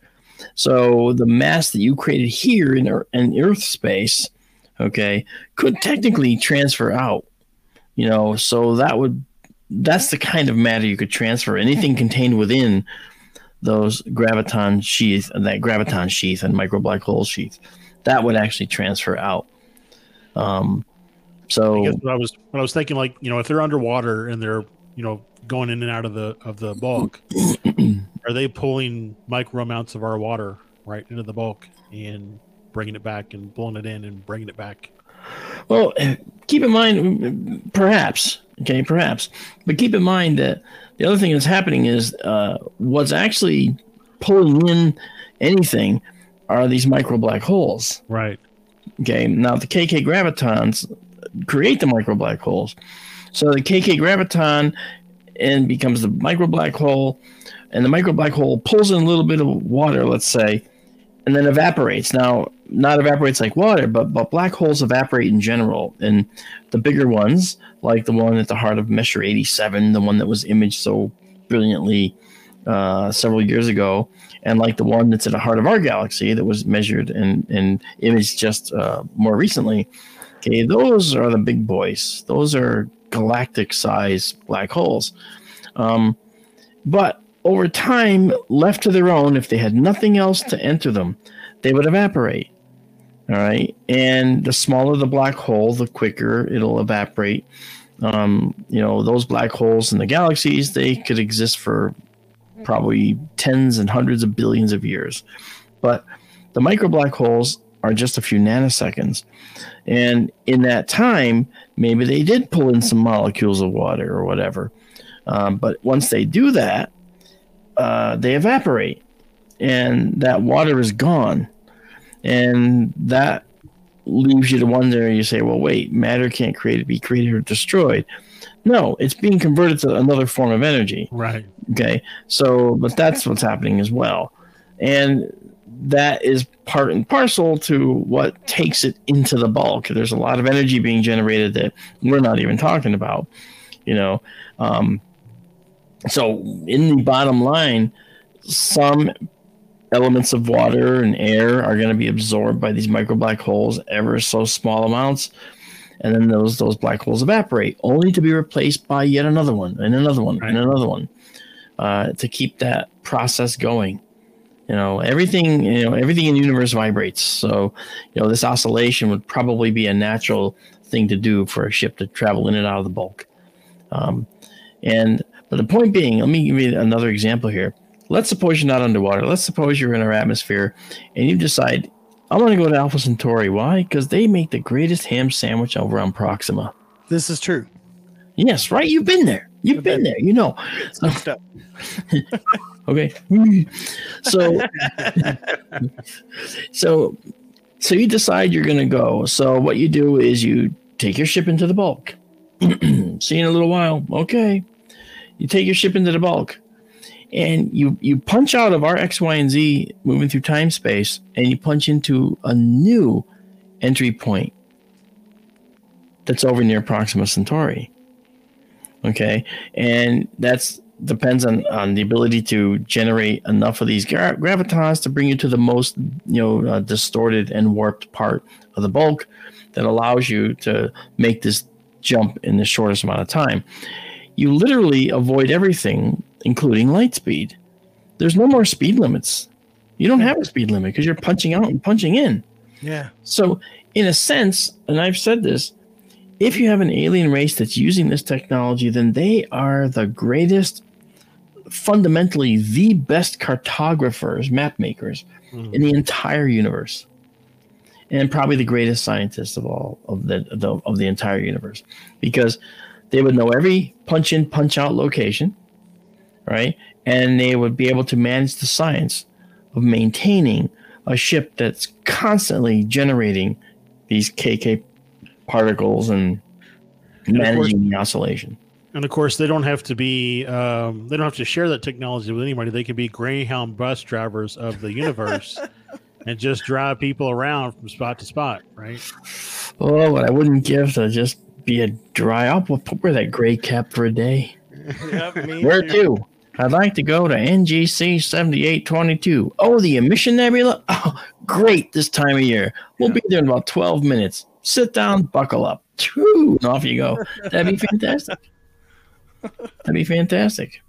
So the mass that you created here in, in Earth space, okay, could technically transfer out. You know, so that would that's the kind of matter you could transfer. Anything contained within those graviton sheath and that graviton sheath and micro black hole sheath, that would actually transfer out. Um, so I guess what I was what I was thinking, like, you know, if they're underwater and they're, you know, going in and out of the of the bulk, are they pulling micro amounts of our water right into the bulk and bringing it back and blowing it in and bringing it back? Well, keep in mind, perhaps, okay, perhaps, but keep in mind that the other thing that's happening is uh, what's actually pulling in anything are these micro black holes. Right. Okay. Now the K K gravitons create the micro black holes. So the K K graviton and becomes the micro black hole, and the micro black hole pulls in a little bit of water, let's say, and then evaporates. Now, not evaporates like water, but, but black holes evaporate in general. And the bigger ones, like the one at the heart of Messier eighty-seven, the one that was imaged so brilliantly uh, several years ago, and like the one that's at the heart of our galaxy that was measured and, and imaged just uh, more recently, okay, those are the big boys. Those are galactic-size black holes. Um, but over time, left to their own, if they had nothing else to enter them, they would evaporate. All right. And the smaller the black hole, the quicker it'll evaporate. Um, you know, those black holes in the galaxies, they could exist for probably tens and hundreds of billions of years. But the micro black holes are just a few nanoseconds. And in that time, maybe they did pull in some molecules of water or whatever. Um, but once they do that, uh, they evaporate. And that water is gone. And that leaves you to wonder, you say, well, wait, matter can't create, be created or destroyed. No, it's being converted to another form of energy. Right. Okay. So, but that's what's happening as well. And that is part and parcel to what takes it into the bulk. There's a lot of energy being generated that we're not even talking about, you know. Um, so in the bottom line, some elements of water and air are going to be absorbed by these micro black holes, ever so small amounts, and then those those black holes evaporate, only to be replaced by yet another one and another one right. and another one, uh, to keep that process going. You know, everything you know everything in the universe vibrates, so you know this oscillation would probably be a natural thing to do for a ship to travel in and out of the bulk. Um, and but the point being, let me give you another example here. Let's suppose you're not underwater. Let's suppose you're in our atmosphere, and you decide, I want to go to Alpha Centauri. Why? Because they make the greatest ham sandwich over on Proxima. This is true. Yes, right? You've been there. You've I've been, been there. You know. So, okay. So, so, so you decide you're going to go. So what you do is you take your ship into the bulk. See you in a little while. Okay. You take your ship into the bulk. And you, you punch out of our X, Y, and Z moving through time space, and you punch into a new entry point that's over near Proxima Centauri. Okay, and that's depends on, on the ability to generate enough of these gra- gravitons to bring you to the most you know uh, distorted and warped part of the bulk that allows you to make this jump in the shortest amount of time. You literally avoid everything, including light speed. There's no more speed limits. You don't have a speed limit because you're punching out and punching in. Yeah. So, in a sense, and I've said this, if you have an alien race that's using this technology, then they are the greatest, fundamentally the best cartographers, map makers mm. in the entire universe, and probably the greatest scientists of all of the, the of the entire universe, because they would know every punch in, punch out location, right? And they would be able to manage the science of maintaining a ship that's constantly generating these K K particles and, and managing course, the oscillation. And of course, they don't have to be, um, they don't have to share that technology with anybody. They can be Greyhound bus drivers of the universe and just drive people around from spot to spot, right? Oh, what I wouldn't give to just be a dry up. We'll wear that gray cap for a day. Yep, me Where too. to? I'd like to go to N G C seventy-eight twenty-two. Oh, the emission nebula? Oh, great this time of year. We'll yeah. be there in about twelve minutes. Sit down, buckle up. Whew, and off you go. That'd be fantastic. That'd be fantastic.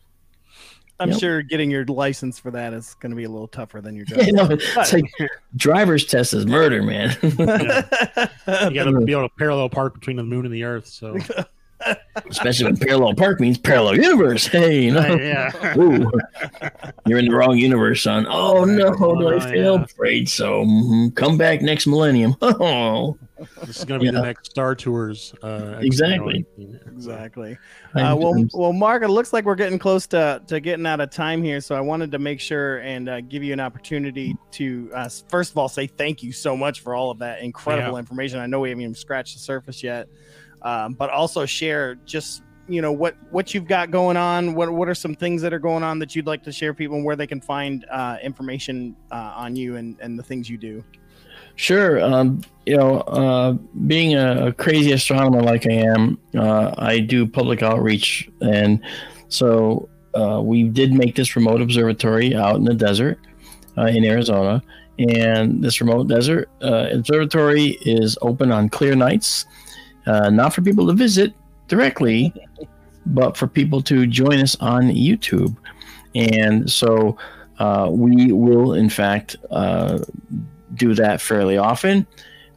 I'm yep. sure getting your license for that is going to be a little tougher than your driver's yeah, no, it's like driver's test is murder, man. Yeah. You got to be able to parallel park between the moon and the earth. So, especially when parallel park means parallel universe. Hey, you know, uh, yeah. Ooh, you're in the wrong universe, son. Oh no, do I fail? Yeah. Afraid so. Mm-hmm. Come back next millennium. Oh, this is going to be yeah. the next Star Tours. Uh, exactly. Exactly. Uh, well, well, Mark, it looks like we're getting close to, to getting out of time here. So I wanted to make sure and uh, give you an opportunity to, uh, first of all, say thank you so much for all of that incredible yeah. information. I know we haven't even scratched the surface yet, um, but also share just, you know, what, what you've got going on. What, what are some things that are going on that you'd like to share people and where they can find uh, information uh, on you and, and the things you do? Sure. Um, you know, uh, being a, a crazy astronomer like I am, uh, I do public outreach. And so uh, we did make this remote observatory out in the desert uh, in Arizona. And this remote desert uh, observatory is open on clear nights, uh, not for people to visit directly, but for people to join us on YouTube. And so uh, we will, in fact, uh, do that fairly often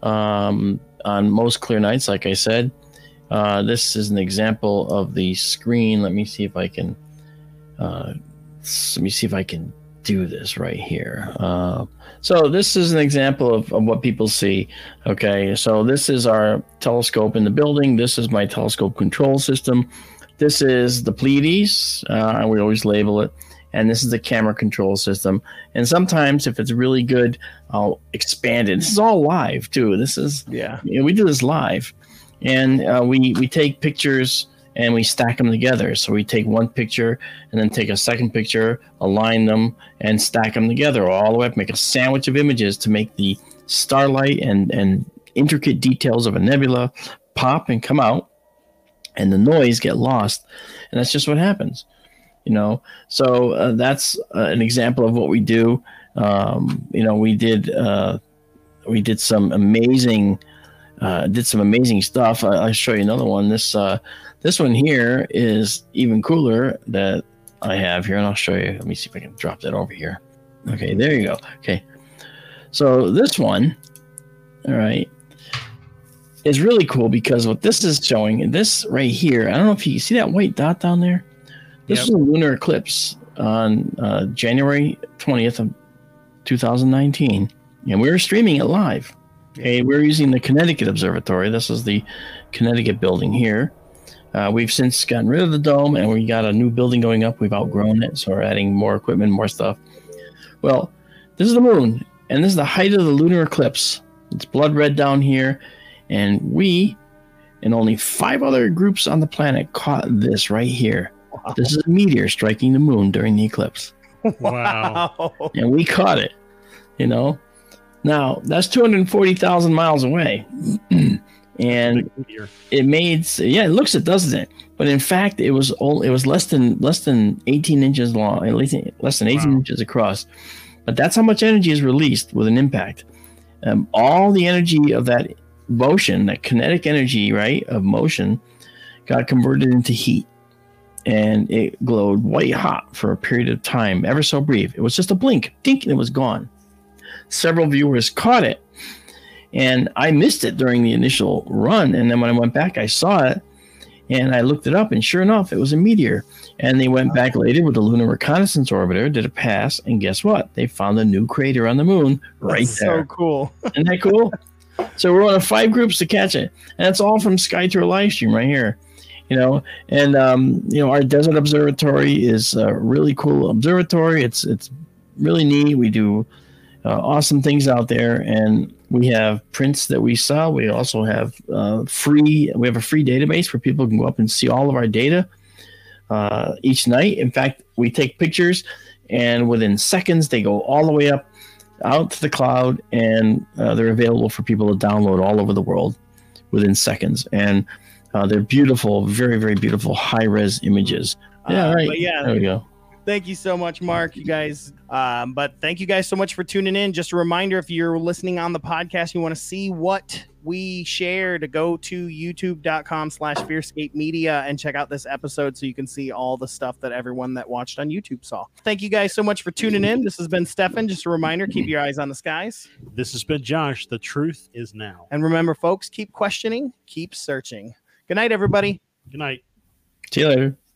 um, on most clear nights. Like I said, uh, this is an example of the screen. Let me see if I can. Uh, let me see if I can do this right here. Uh, so this is an example of, of what people see. Okay, so this is our telescope in the building. This is my telescope control system. This is the Pleiades. Uh, we always label it. And this is the camera control system. And sometimes if it's really good, I'll expand it. This is all live too. This is, yeah, you know, we do this live. And uh, we, we take pictures and we stack them together. So we take one picture and then take a second picture, align them and stack them together all the way up, make a sandwich of images to make the starlight and, and intricate details of a nebula pop and come out and the noise get lost. And that's just what happens. You know, so uh, that's uh, an example of what we do. Um, you know, we did uh, we did some amazing uh, did some amazing stuff. I, I'll show you another one. This uh, this one here is even cooler that I have here, and I'll show you. Let me see if I can drop that over here. Okay, there you go. Okay, so this one, all right, is really cool because what this is showing, this right here. I don't know if you see that white dot down there. This yep. is a lunar eclipse on uh, January twentieth of two thousand nineteen, and we were streaming it live. Okay, we're using the Connecticut Observatory. This is the Connecticut building here. Uh, we've since gotten rid of the dome, and we got a new building going up. We've outgrown it, so we're adding more equipment, more stuff. Well, this is the moon, and this is the height of the lunar eclipse. It's blood red down here, and we and only five other groups on the planet caught this right here. Wow. This is a meteor striking the moon during the eclipse. Wow. And we caught it, you know. Now, that's two hundred forty thousand miles away. And it made, yeah, it looks it, doesn't it? But in fact, it was all, it was less than less than eighteen inches long, at least less than eighteen wow. inches across. But that's how much energy is released with an impact. Um, all the energy of that motion, that kinetic energy, right, of motion, got converted into heat. And it glowed white hot for a period of time, ever so brief. It was just a blink, dink, and it was gone. several viewers caught it. And I missed it during the initial run. And then when I went back, I saw it and I looked it up. And sure enough, it was a meteor. And they went back later with the Lunar Reconnaissance Orbiter, did a pass. And guess what? They found a new crater on the moon right That's there. So cool. Isn't that cool? So we're one of five groups to catch it. And it's all from SkyTour Livestream right here. You know, and, um, you know, our desert observatory is a really cool observatory. It's, it's really neat. We do uh, awesome things out there. And we have prints that we sell. We also have uh, free. We have a free database where people can go up and see all of our data uh, each night. In fact, we take pictures, and within seconds, they go all the way up out to the cloud, and uh, they're available for people to download all over the world within seconds. And uh, they're beautiful, very, very beautiful high-res images. Yeah, Uh, right. but yeah. There we go. Thank you so much, Mark, you guys. Um, but thank you guys so much for tuning in. Just a reminder, if you're listening on the podcast, you want to see what we share, to go to youtube.com slash Fearscape Media and check out this episode so you can see all the stuff that everyone that watched on YouTube saw. Thank you guys so much for tuning in. This has been Stefan. Just a reminder, keep your eyes on the skies. This has been Josh. The truth is now. And remember, folks, keep questioning, keep searching. Good night, everybody. Good night. See you later.